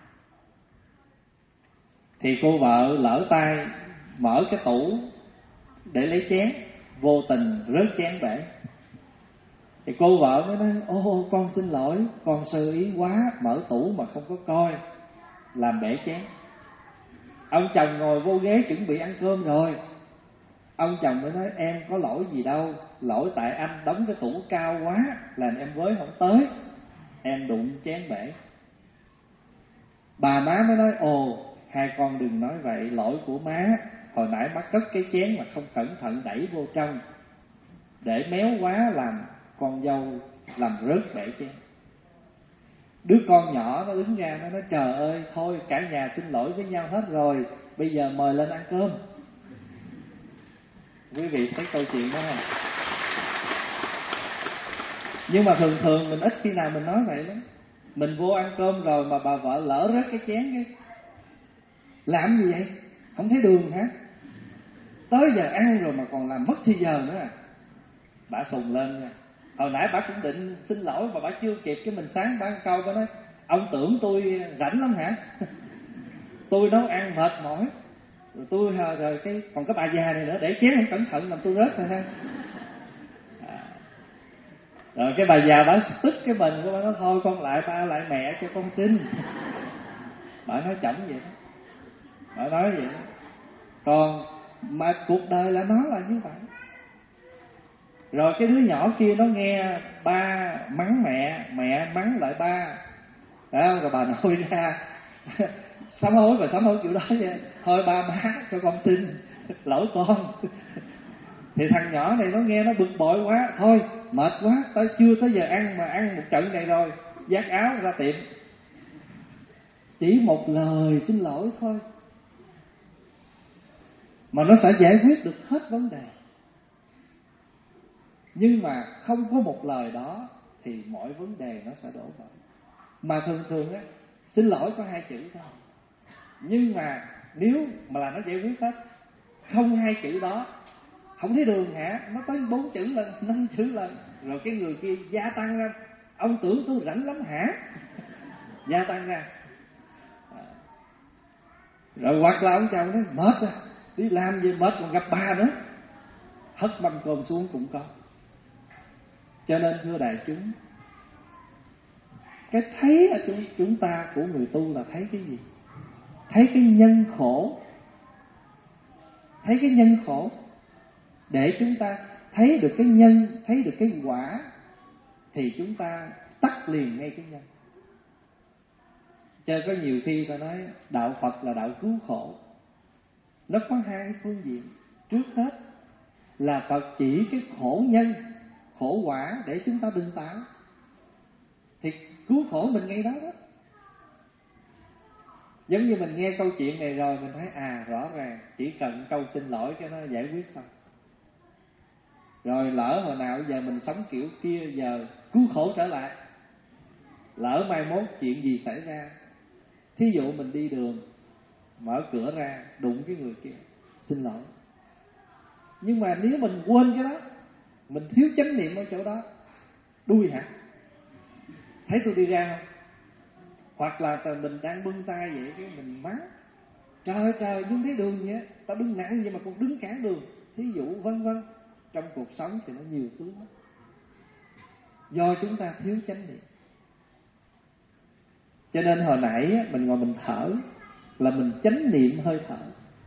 thì cô vợ lỡ tay mở cái tủ để lấy chén, vô tình rớt chén bể. Thì cô vợ mới nói: ô, con xin lỗi, con sơ ý quá, mở tủ mà không có coi, làm bể chén. Ông chồng ngồi vô ghế chuẩn bị ăn cơm rồi. Ông chồng mới nói: em có lỗi gì đâu, lỗi tại anh đóng cái tủ cao quá, làm em với không tới, em đụng chén bể. Bà má mới nói: ồ, hai con đừng nói vậy, lỗi của má. Hồi nãy má cất cái chén mà không cẩn thận đẩy vô trong, để méo quá làm con dâu làm rớt bể chén. Đứa con nhỏ nó đứng ra nó nói: trời ơi, thôi cả nhà xin lỗi với nhau hết rồi, bây giờ mời lên ăn cơm. Quý vị thấy câu chuyện đó không? Nhưng mà thường thường mình ít khi nào mình nói vậy lắm. Mình vô ăn cơm rồi mà bà vợ lỡ rớt cái chén cái làm gì vậy? Không thấy đường hả? Tới giờ ăn rồi mà còn làm mất thì giờ nữa à? Bà sùng lên nha. Hồi nãy bà cũng định xin lỗi mà bà chưa kịp, cái mình sáng bà câu bà nói: ông tưởng tôi rảnh lắm hả? Tôi nấu ăn mệt mỏi, rồi tôi rồi cái còn cái bà già này nữa, để chén không cẩn thận làm tôi rớt rồi ha. Rồi cái bà già bà tức cái mình của bà nói: thôi con lại ba lại mẹ cho con xin. Bà nói chổng vậy đó. Bà nói vậy đó. Còn mà cuộc đời là nó là như vậy. Rồi cái đứa nhỏ kia nó nghe ba mắng mẹ, mẹ mắng lại ba. Đó, rồi bà nội ra sám hối, và sám hối kiểu đó vậy. Thôi ba má cho con xin, lỗi con. Thì thằng nhỏ này nó nghe nó bực bội quá, thôi mệt quá, chưa tới giờ ăn mà ăn một trận này rồi, vác áo ra tiệm. Chỉ một lời xin lỗi thôi mà nó sẽ giải quyết được hết vấn đề. Nhưng mà không có một lời đó thì mọi vấn đề nó sẽ đổ vỡ. Mà thường thường á, xin lỗi có 2 chữ thôi, nhưng mà nếu mà là nó giải quyết hết. Không 2 chữ đó, không thấy đường hả? Nó tới 4 chữ lần, 5 chữ lần. Rồi cái người kia gia tăng ra: ông tưởng tôi rảnh lắm hả? Gia tăng ra. Rồi hoặc là ông chồng nói: mệt rồi, đi làm gì mệt còn gặp bà nữa, hất mâm cơm xuống cũng có. Cho nên thưa đại chúng, cái thấy ở chúng ta của người tu là thấy cái gì? Thấy cái nhân khổ. Thấy cái nhân khổ để chúng ta thấy được cái nhân, thấy được cái quả, thì chúng ta tắt liền ngay cái nhân. Cho có nhiều khi ta nói đạo Phật là đạo cứu khổ. Nó có 2 phương diện. Trước hết là Phật chỉ cái khổ nhân, khổ quả để chúng ta đừng tạo, thì cứu khổ mình ngay đó đó. Giống như mình nghe câu chuyện này rồi mình thấy rõ ràng chỉ cần câu xin lỗi cái nó giải quyết xong. Rồi lỡ hồi nào giờ mình sống kiểu kia, giờ cứu khổ trở lại. Lỡ mai mốt chuyện gì xảy ra, thí dụ mình đi đường, mở cửa ra đụng cái người kia, xin lỗi. Nhưng mà nếu mình quên cái đó, mình thiếu chánh niệm ở chỗ đó, đuôi hả? Thấy tôi đi ra không? Hoặc là mình đang bưng tay vậy, cái mình mắng: trời trời, đứng thấy đường vậy, tao đứng nặng vậy mà còn đứng cản đường. Thí dụ vân vân. Trong cuộc sống thì nó nhiều thứ lắm. Do chúng ta thiếu chánh niệm. Cho nên hồi nãy mình ngồi mình thở, là mình chánh niệm hơi thở.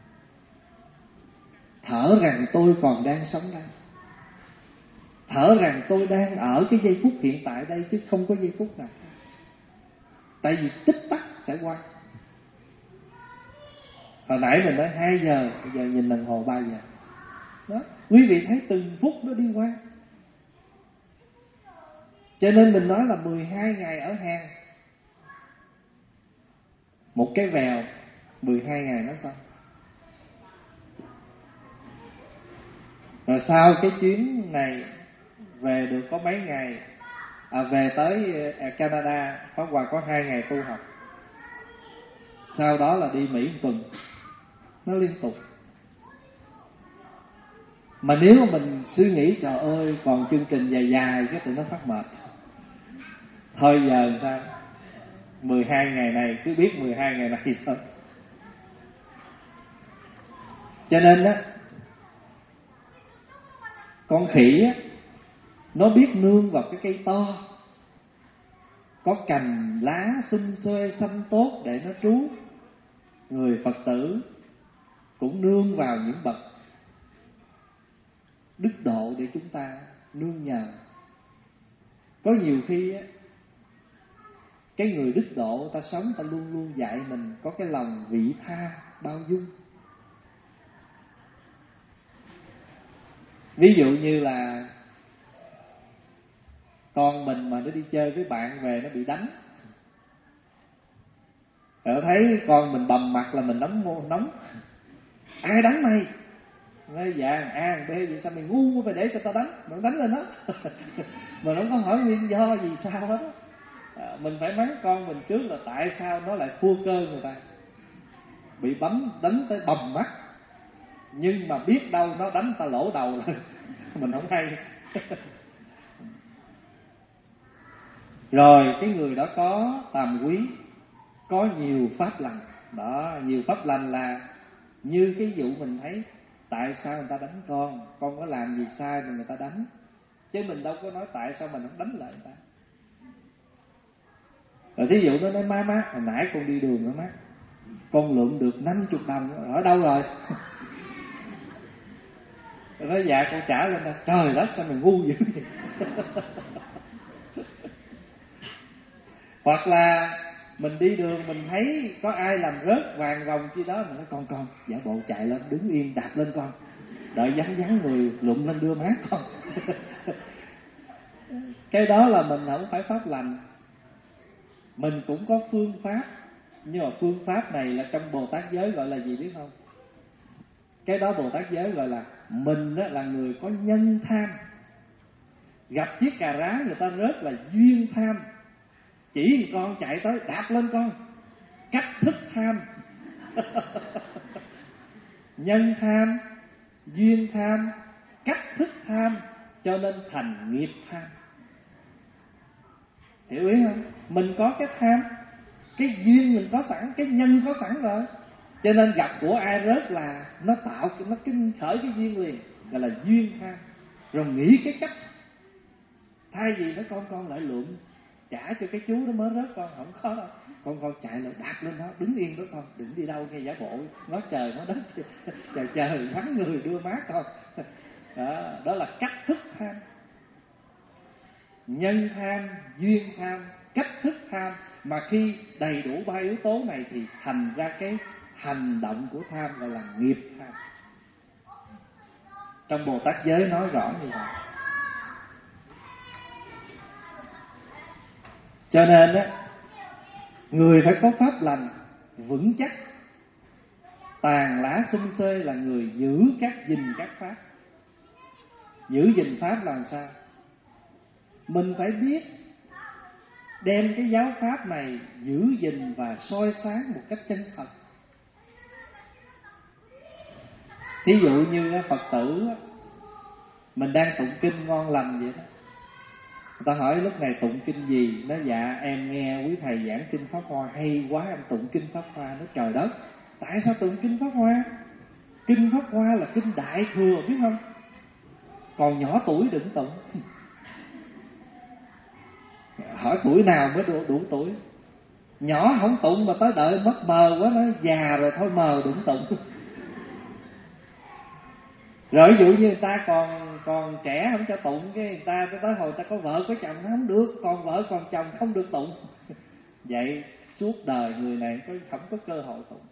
Thở rằng tôi còn đang sống đây. Thở rằng tôi đang ở cái giây phút hiện tại đây, chứ không có giây phút nào. Tại vì tích tắc sẽ qua. Hồi nãy mình nói 2 giờ, bây giờ nhìn đồng hồ 3 giờ. Đó, quý vị thấy từng phút nó đi qua. Cho nên mình nói là 12 ngày ở hang, một cái vèo 12 ngày nó xong. Rồi sau cái chuyến này về được có mấy ngày, về tới Canada, Pháp Hòa có 2 ngày tu học. Sau đó là đi Mỹ 1 tuần. Nó liên tục. Mà nếu mà mình suy nghĩ trời ơi còn chương trình dài dài cái tụi nó phát mệt. Thôi giờ sao 12 ngày này cứ biết 12 ngày này thôi. Cho nên á, con khỉ á, nó biết nương vào cái cây to, có cành lá xum xuê xanh tốt để nó trú. Người Phật tử cũng nương vào những bậc đức độ để chúng ta nương nhờ. Có nhiều khi á, cái người đức độ ta sống, ta luôn luôn dạy mình có cái lòng vị tha, bao dung. Ví dụ như là con mình mà nó đi chơi với bạn về nó bị đánh, rồi thấy con mình bầm mặt là mình nóng. Ai đánh mày? Nói dạ A B, vậy sao mày ngu phải để cho tao đánh? Mà đánh lên nó. Mà nó không có hỏi nguyên do gì sao hết. Mình phải mắng con mình trước là tại sao nó lại thua cơ người ta, bị đánh tới bầm mắt, nhưng mà biết đâu nó đánh ta lỗ đầu rồi. Mình không hay. Rồi cái người đó có tàm quý, có nhiều pháp lành. Đó, nhiều pháp lành là như cái vụ mình thấy, tại sao người ta đánh con có làm gì sai mà người ta đánh. Chứ mình đâu có nói tại sao mình không đánh lại người ta. Rồi thí dụ nó nói má, hồi nãy con đi đường đó má, con lượm được 50 đồng, ở đâu rồi? Rồi nói dạ con trả lên đó. Trời đất, sao mày ngu dữ vậy? Hoặc là mình đi đường mình thấy có ai làm rớt vàng ròng chi đó, mình nói con giả bộ chạy lên, đứng yên đạp lên con, đợi vắng người lụm lên đưa má con. Cái đó là mình không phải pháp lành. Mình cũng có phương pháp, nhưng mà phương pháp này là trong Bồ Tát giới gọi là gì biết không? Cái đó Bồ Tát giới gọi là mình đó là người có nhân tham. Gặp chiếc cà rá người ta rớt là duyên tham. Chỉ con chạy tới đạp lên con, cách thức tham. Nhân tham, duyên tham, cách thức tham, cho nên thành nghiệp tham. Hiểu ý không? Mình có cái tham, cái duyên mình có sẵn, cái nhân có sẵn rồi. Cho nên gặp của ai rớt là nó tạo, nó khởi cái duyên liền, gọi là duyên tham. Rồi nghĩ cái cách, thay vì nó con lại lượm trả cho cái chú nó mới rớt, con không có đâu. Con chạy lại đạp lên đó, đứng yên đó con, đừng đi đâu nghe giả bộ, nói trời nói đất, chờ thắng người đưa má con. Đó là cách thức tham. Nhân tham, duyên tham, cách thức tham. Mà khi đầy đủ 3 yếu tố này thì thành ra cái hành động của tham gọi là nghiệp tham. Trong Bồ Tát giới nói rõ như vậy. Cho nên á, người phải có pháp lành vững chắc. Tàn lá xum xuê là người gìn các pháp. Giữ gìn pháp là sao? Mình phải biết đem cái giáo pháp này giữ gìn và soi sáng một cách chân thật. Thí dụ như Phật tử mình đang tụng kinh ngon lành vậy đó, người ta hỏi lúc này tụng kinh gì? Nói dạ em nghe quý thầy giảng kinh Pháp Hoa hay quá, em tụng kinh Pháp Hoa. Nói trời đất, tại sao tụng kinh Pháp Hoa? Kinh Pháp Hoa là kinh Đại Thừa biết không? Còn nhỏ tuổi đừng tụng. Hỏi tuổi nào mới đủ tuổi? Nhỏ không tụng mà tới đợi mất mờ quá, nó già rồi thôi mờ đừng tụng. Rồi ví dụ như người ta còn trẻ không cho tụng, cái người ta tới hồi ta có vợ có chồng không được, còn vợ còn chồng không được tụng. Vậy suốt đời người này không có cơ hội tụng.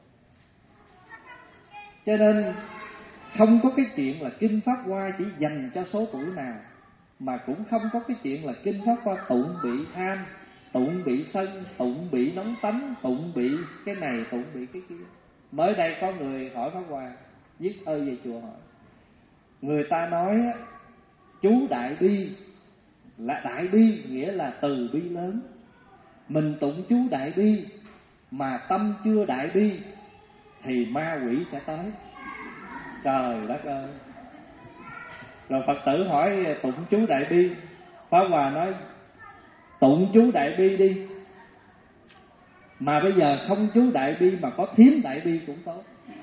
Cho nên không có cái chuyện là kinh Pháp Hoa chỉ dành cho số tuổi nào, mà cũng không có cái chuyện là kinh Pháp Hoa tụng bị tham, tụng bị sân, tụng bị nóng tánh, tụng bị cái này, tụng bị cái kia. Mới đây có người hỏi Pháp Hoa, viết ơi về chùa hỏi, người ta nói chú đại bi là đại bi nghĩa là từ bi lớn, mình tụng chú đại bi mà tâm chưa đại bi thì ma quỷ sẽ tới. Trời đất ơi! Rồi Phật tử hỏi tụng chú đại bi, Pháp Hòa nói tụng chú đại bi đi, mà bây giờ không chú đại bi mà có thiếm đại bi cũng tốt,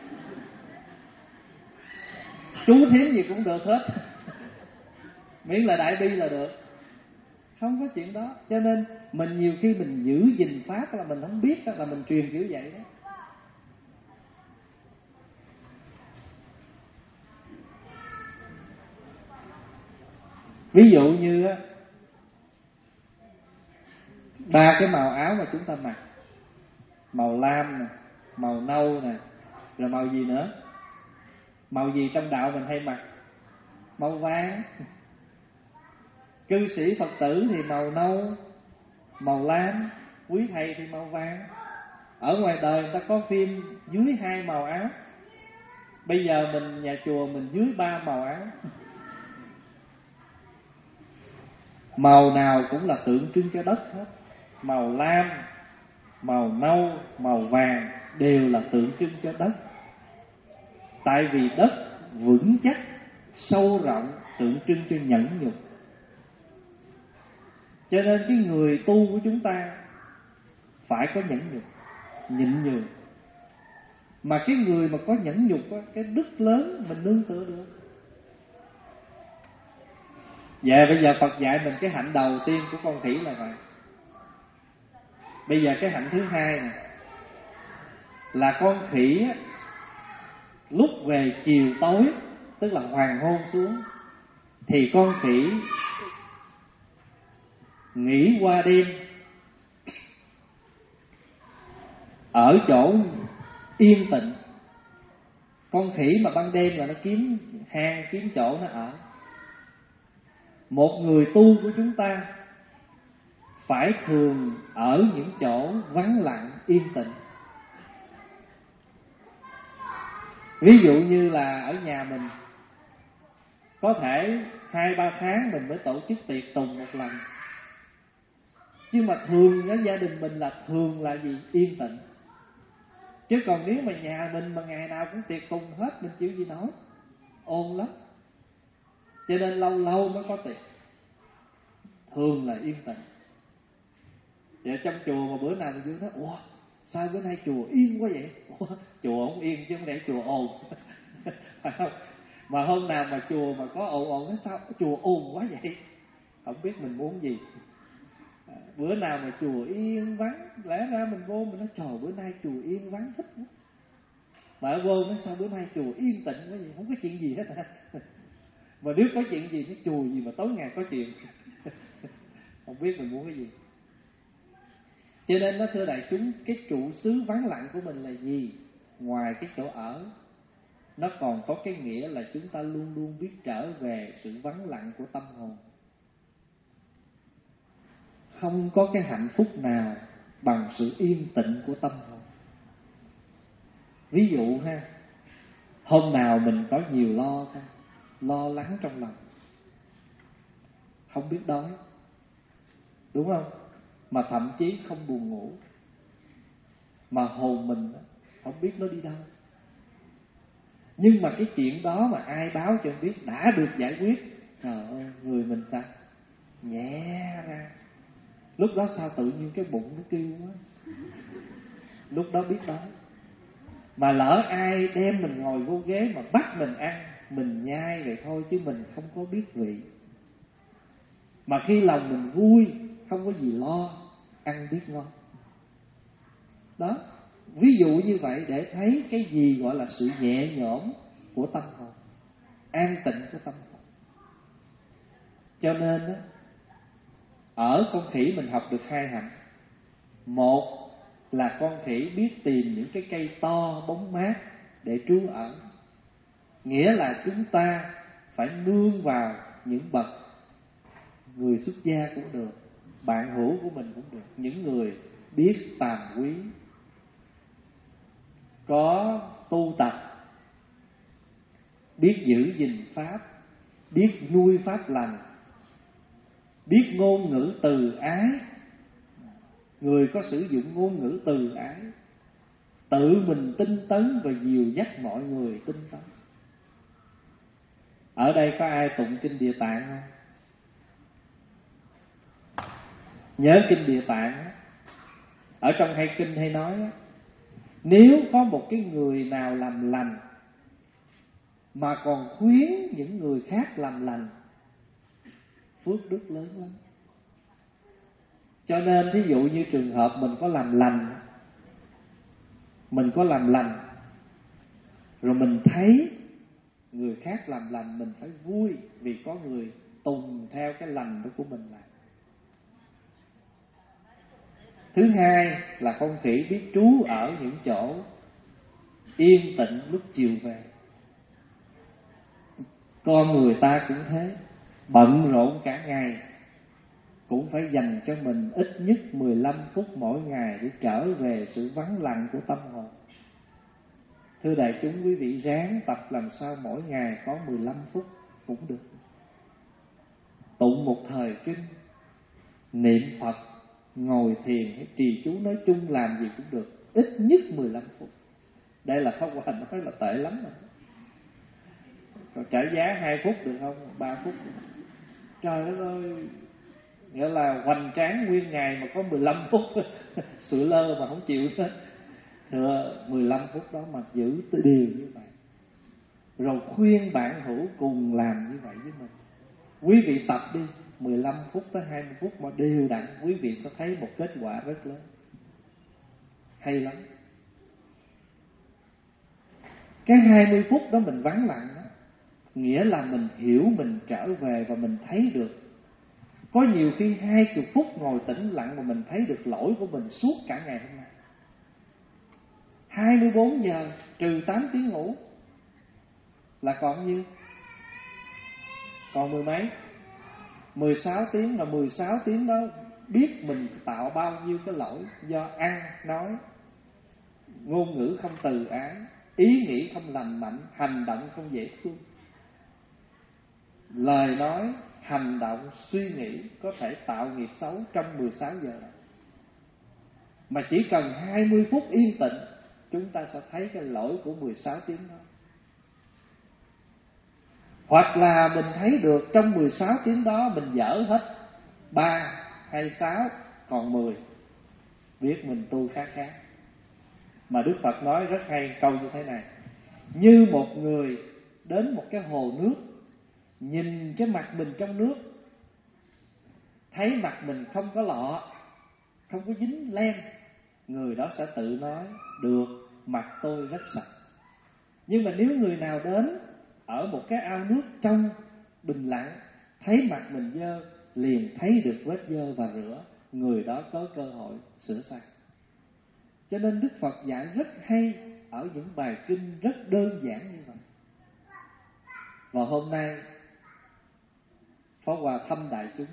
chú thiếm gì cũng được hết, miễn là đại bi là được, không có chuyện đó. Cho nên mình nhiều khi mình giữ gìn pháp là mình không biết là mình truyền kiểu vậy đó. Ví dụ như ba cái màu áo mà chúng ta mặc, màu lam nè, màu nâu nè, rồi màu gì nữa? Màu gì trong đạo mình hay mặc? Màu vàng. Cư sĩ Phật tử thì màu nâu, màu lam, quý thầy thì màu vàng. Ở ngoài đời người ta có phim dưới 2 màu áo. Bây giờ mình nhà chùa mình dưới 3 màu áo. Màu nào cũng là tượng trưng cho đất hết. Màu lam, màu nâu, màu vàng đều là tượng trưng cho đất. Tại vì đất vững chắc, sâu rộng, tượng trưng cho nhẫn nhục. Cho nên cái người tu của chúng ta phải có nhẫn nhục, nhịn nhường. Mà cái người mà có nhẫn nhục á, cái đức lớn mình nương tựa được. Vậy bây giờ Phật dạy mình cái hạnh đầu tiên của con khỉ là vậy. Bây giờ cái hạnh thứ hai này là con khỉ á, lúc về chiều tối, tức là hoàng hôn xuống, thì con khỉ nghỉ qua đêm ở chỗ yên tĩnh. Con khỉ mà ban đêm là nó kiếm hang, kiếm chỗ nó ở. Một người tu của chúng ta phải thường ở những chỗ vắng lặng, yên tĩnh. Ví dụ như là ở nhà mình, có thể 2-3 tháng mình mới tổ chức tiệc tùng một lần. Nhưng mà thường ở gia đình mình là thường là gì? Yên tĩnh. Chứ còn nếu mà nhà mình mà ngày nào cũng tiệc tùng hết, mình chịu gì nổi, ồn lắm. Cho nên lâu lâu mới có tiệc. Thường là yên tĩnh. Vậy trong chùa mà bữa nào mình vô nói, ủa sao bữa nay chùa yên quá vậy? Ủa, chùa không yên chứ không để chùa ồn. Phải không? Mà hôm nào mà chùa mà có ồn nói sao chùa ồn quá vậy? Không biết mình muốn gì. Bữa nào mà chùa yên vắng, lẽ ra mình vô mình nói trời bữa nay chùa yên vắng thích quá. Mà vô nói sao bữa nay chùa yên tĩnh quá vậy? Không có chuyện gì hết hả? Mà nếu có chuyện gì nói chùa gì mà tối ngày có chuyện. Không biết mình muốn cái gì. Cho nên nó thưa đại chúng, cái trụ xứ vắng lặng của mình là gì? Ngoài cái chỗ ở, nó còn có cái nghĩa là chúng ta luôn luôn biết trở về sự vắng lặng của tâm hồn. Không có cái hạnh phúc nào bằng sự yên tĩnh của tâm hồn. Ví dụ ha, hôm nào mình có nhiều lo không? Lo lắng trong lòng, không biết đói, đúng không? Mà thậm chí không buồn ngủ, mà hồn mình không biết nó đi đâu. Nhưng mà cái chuyện đó mà ai báo cho biết đã được giải quyết, trời ơi, người mình sao? Nhẹ ra. Lúc đó sao tự nhiên cái bụng nó kêu quá. Lúc đó biết đói. Mà lỡ ai đem mình ngồi vô ghế mà bắt mình ăn, mình nhai vậy thôi chứ mình không có biết vị. Mà khi lòng mình vui, không có gì lo, ăn biết ngon. Đó, ví dụ như vậy để thấy cái gì gọi là sự nhẹ nhõm của tâm hồn, an tịnh của tâm hồn. Cho nên đó, ở con khỉ mình học được hai hạnh. Một là con khỉ biết tìm những cái cây to bóng mát để trú ẩn, nghĩa là chúng ta phải nương vào những bậc người xuất gia cũng được, bạn hữu của mình cũng được, những người biết tàm quý, có tu tập, biết giữ gìn pháp, biết nuôi pháp lành, biết ngôn ngữ từ ái. Người có sử dụng ngôn ngữ từ ái, tự mình tinh tấn và dìu dắt mọi người tinh tấn. Ở đây có ai tụng kinh Địa Tạng không? Nhớ kinh Địa Tạng, ở trong hai kinh hay nói, nếu có một cái người nào làm lành mà còn khuyến những người khác làm lành, phước đức lớn lắm. Cho nên thí dụ như trường hợp mình có làm lành, rồi mình thấy người khác làm lành, mình phải vui vì có người tùng theo cái lành đó của mình làm. Thứ hai là con khỉ biết trú ở những chỗ yên tĩnh lúc chiều về. Con người ta cũng thế, bận rộn cả ngày, cũng phải dành cho mình ít nhất 15 phút mỗi ngày để trở về sự vắng lặng của tâm hồn. Thưa đại chúng, quý vị ráng tập làm sao mỗi ngày có 15 phút cũng được. Tụng một thời kinh, niệm Phật, ngồi thiền hay trì chú, nói chung làm gì cũng được, ít nhất 15 phút. Đây là Pháp Hòa nói là tệ lắm rồi. Còn trả giá 2 phút được không? 3 phút được. Trời đất ơi, nghĩa là hoành tráng nguyên ngày mà có 15 phút sủi lơ mà không chịu hết. Thưa, 15 phút đó mà giữ tới điều như vậy, rồi khuyên bạn hữu cùng làm như vậy với mình. Quý vị tập đi, 15 phút tới 20 phút mà đều đặn, quý vị sẽ thấy một kết quả rất lớn. Hay lắm. Cái 20 phút đó mình vắng lặng đó, nghĩa là mình hiểu, mình trở về và mình thấy được. Có nhiều khi 20 phút ngồi tĩnh lặng mà mình thấy được lỗi của mình suốt cả ngày hôm nay. 24 giờ trừ 8 tiếng ngủ là còn nhiêu? Còn mười mấy? 16 tiếng, mà 16 tiếng đó biết mình tạo bao nhiêu cái lỗi do ăn, nói, ngôn ngữ không từ ái, ý nghĩ không lành mạnh, hành động không dễ thương. Lời nói, hành động, suy nghĩ có thể tạo nghiệp xấu trong 16 giờ đó. Mà chỉ cần 20 phút yên tĩnh, chúng ta sẽ thấy cái lỗi của 16 tiếng đó. Hoặc là mình thấy được trong 16 tiếng đó mình dở hết 3 hay 6, còn 10, biết mình tu khá. Mà Đức Phật nói rất hay câu như thế này: như một người đến một cái hồ nước, nhìn cái mặt mình trong nước, thấy mặt mình không có lọ, không có dính len, người đó sẽ tự nói được, mặt tôi rất sạch. Nhưng mà nếu người nào đến ở một cái ao nước trong bình lặng, thấy mặt mình dơ, liền thấy được vết dơ và rửa, người đó có cơ hội sửa sai. Cho nên Đức Phật dạy rất hay ở những bài kinh rất đơn giản như vậy. Và hôm nay Pháp Hòa thăm đại chúng,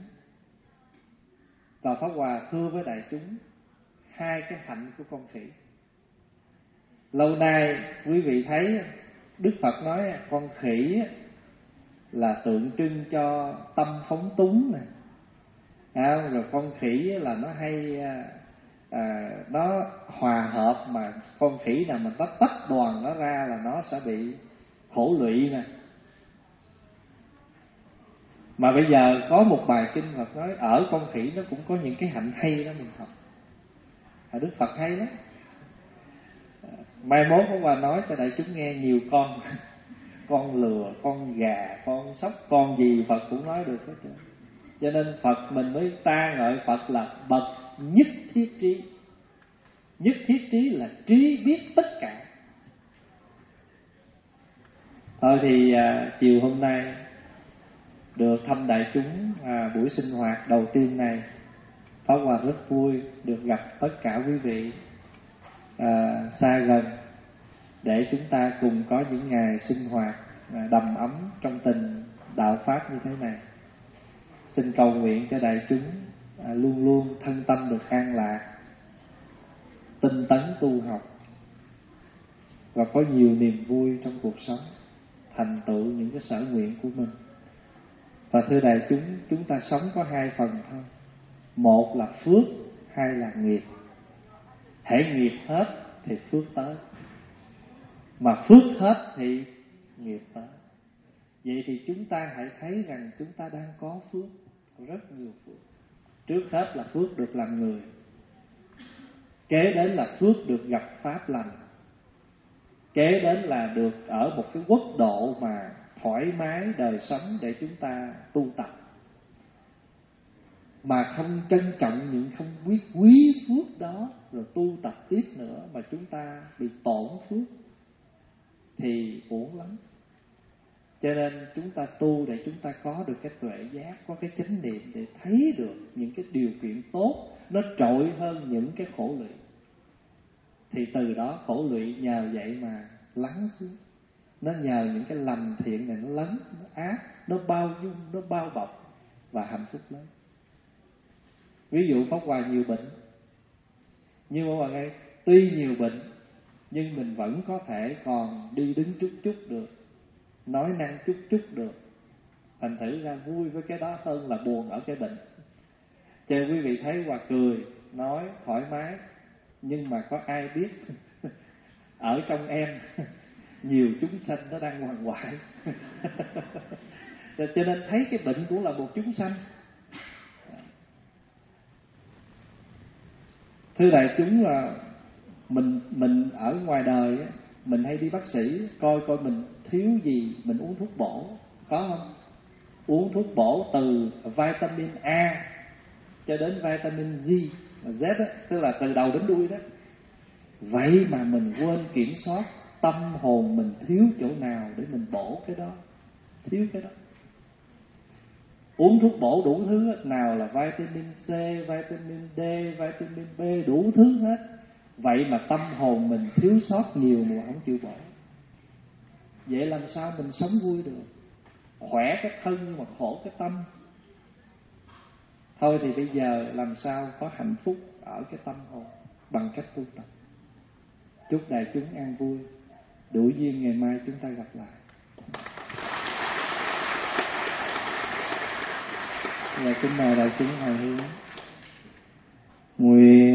và Pháp Hòa thưa với đại chúng hai cái hạnh của con khỉ. Lâu nay quý vị thấy Đức Phật nói con khỉ là tượng trưng cho tâm phóng túng nè, rồi con khỉ là nó hay nó hòa hợp, mà con khỉ nào mà nó tách đoàn nó ra là nó sẽ bị khổ lụy nè. Mà bây giờ có một bài kinh Phật nói ở con khỉ nó cũng có những cái hạnh hay đó mình học. Đức Phật hay lắm. Mai mốt Pháp Hòa nói cho đại chúng nghe nhiều con con lừa, con gà, con sóc, con gì Phật cũng nói được hết trơn. Cho nên Phật mình mới ta ngợi Phật là bậc nhất thiết trí. Nhất thiết trí là trí biết tất cả. Thôi thì chiều hôm nay được thăm đại chúng buổi sinh hoạt đầu tiên này, Pháp Hòa rất vui được gặp tất cả quý vị xa gần, để chúng ta cùng có những ngày sinh hoạt đầm ấm trong tình đạo Pháp như thế này. Xin cầu nguyện cho đại chúng luôn luôn thân tâm được an lạc, tinh tấn tu học và có nhiều niềm vui trong cuộc sống, thành tựu những cái sở nguyện của mình. Và thưa đại chúng ta sống có hai phần thôi. Một là phước, hai là nghiệp. Hễ nghiệp hết thì phước tới, mà phước hết thì nghiệp tới. Vậy thì chúng ta hãy thấy rằng chúng ta đang có phước, rất nhiều phước. Trước hết là phước được làm người, kế đến là phước được gặp pháp lành, kế đến là được ở một cái quốc độ mà thoải mái đời sống để chúng ta tu tập. Mà không trân trọng những, không biết quý phước đó rồi tu tập tiếp nữa, mà chúng ta bị tổn phước thì uổng lắm. Cho nên chúng ta tu để chúng ta có được cái tuệ giác, có cái chánh niệm để thấy được những cái điều kiện tốt nó trội hơn những cái khổ lụy. Thì từ đó khổ lụy nhờ vậy mà lắng xuống. Nó nhờ những cái lành thiện này nó lắng, nó áp, nó bao dung, nó bao bọc và hạnh phúc lớn. Ví dụ Pháp Hòa nhiều bệnh, nhưng mà ngay tuy nhiều bệnh nhưng mình vẫn có thể còn đi đứng chút chút được, nói năng chút chút được. Thành thử ra vui với cái đó hơn là buồn ở cái bệnh. Cho quý vị thấy Hòa cười, nói thoải mái, nhưng mà có ai biết ở trong em nhiều chúng sanh nó đang hoàng hoại. Cho nên thấy cái bệnh cũng là một chúng sanh. Thưa đại chúng, là mình ở ngoài đời á, mình hay đi bác sĩ coi mình thiếu gì mình uống thuốc bổ, có không? Uống thuốc bổ từ vitamin A cho đến vitamin Z đó, tức là từ đầu đến đuôi đó. Vậy mà mình quên kiểm soát tâm hồn mình thiếu chỗ nào để mình bổ cái đó, thiếu cái đó. Uống thuốc bổ đủ thứ, nào là vitamin C, vitamin D, vitamin B, đủ thứ hết. Vậy mà tâm hồn mình thiếu sót nhiều mà không chịu bổ. Vậy làm sao mình sống vui được? Khỏe cái thân nhưng mà khổ cái tâm. Thôi thì bây giờ làm sao có hạnh phúc ở cái tâm hồn? Bằng cách tu tập. Chúc đại chúng an vui. Đủ duyên ngày mai chúng ta gặp lại. Và kính mời đại chúng hồi hướng. Nguyện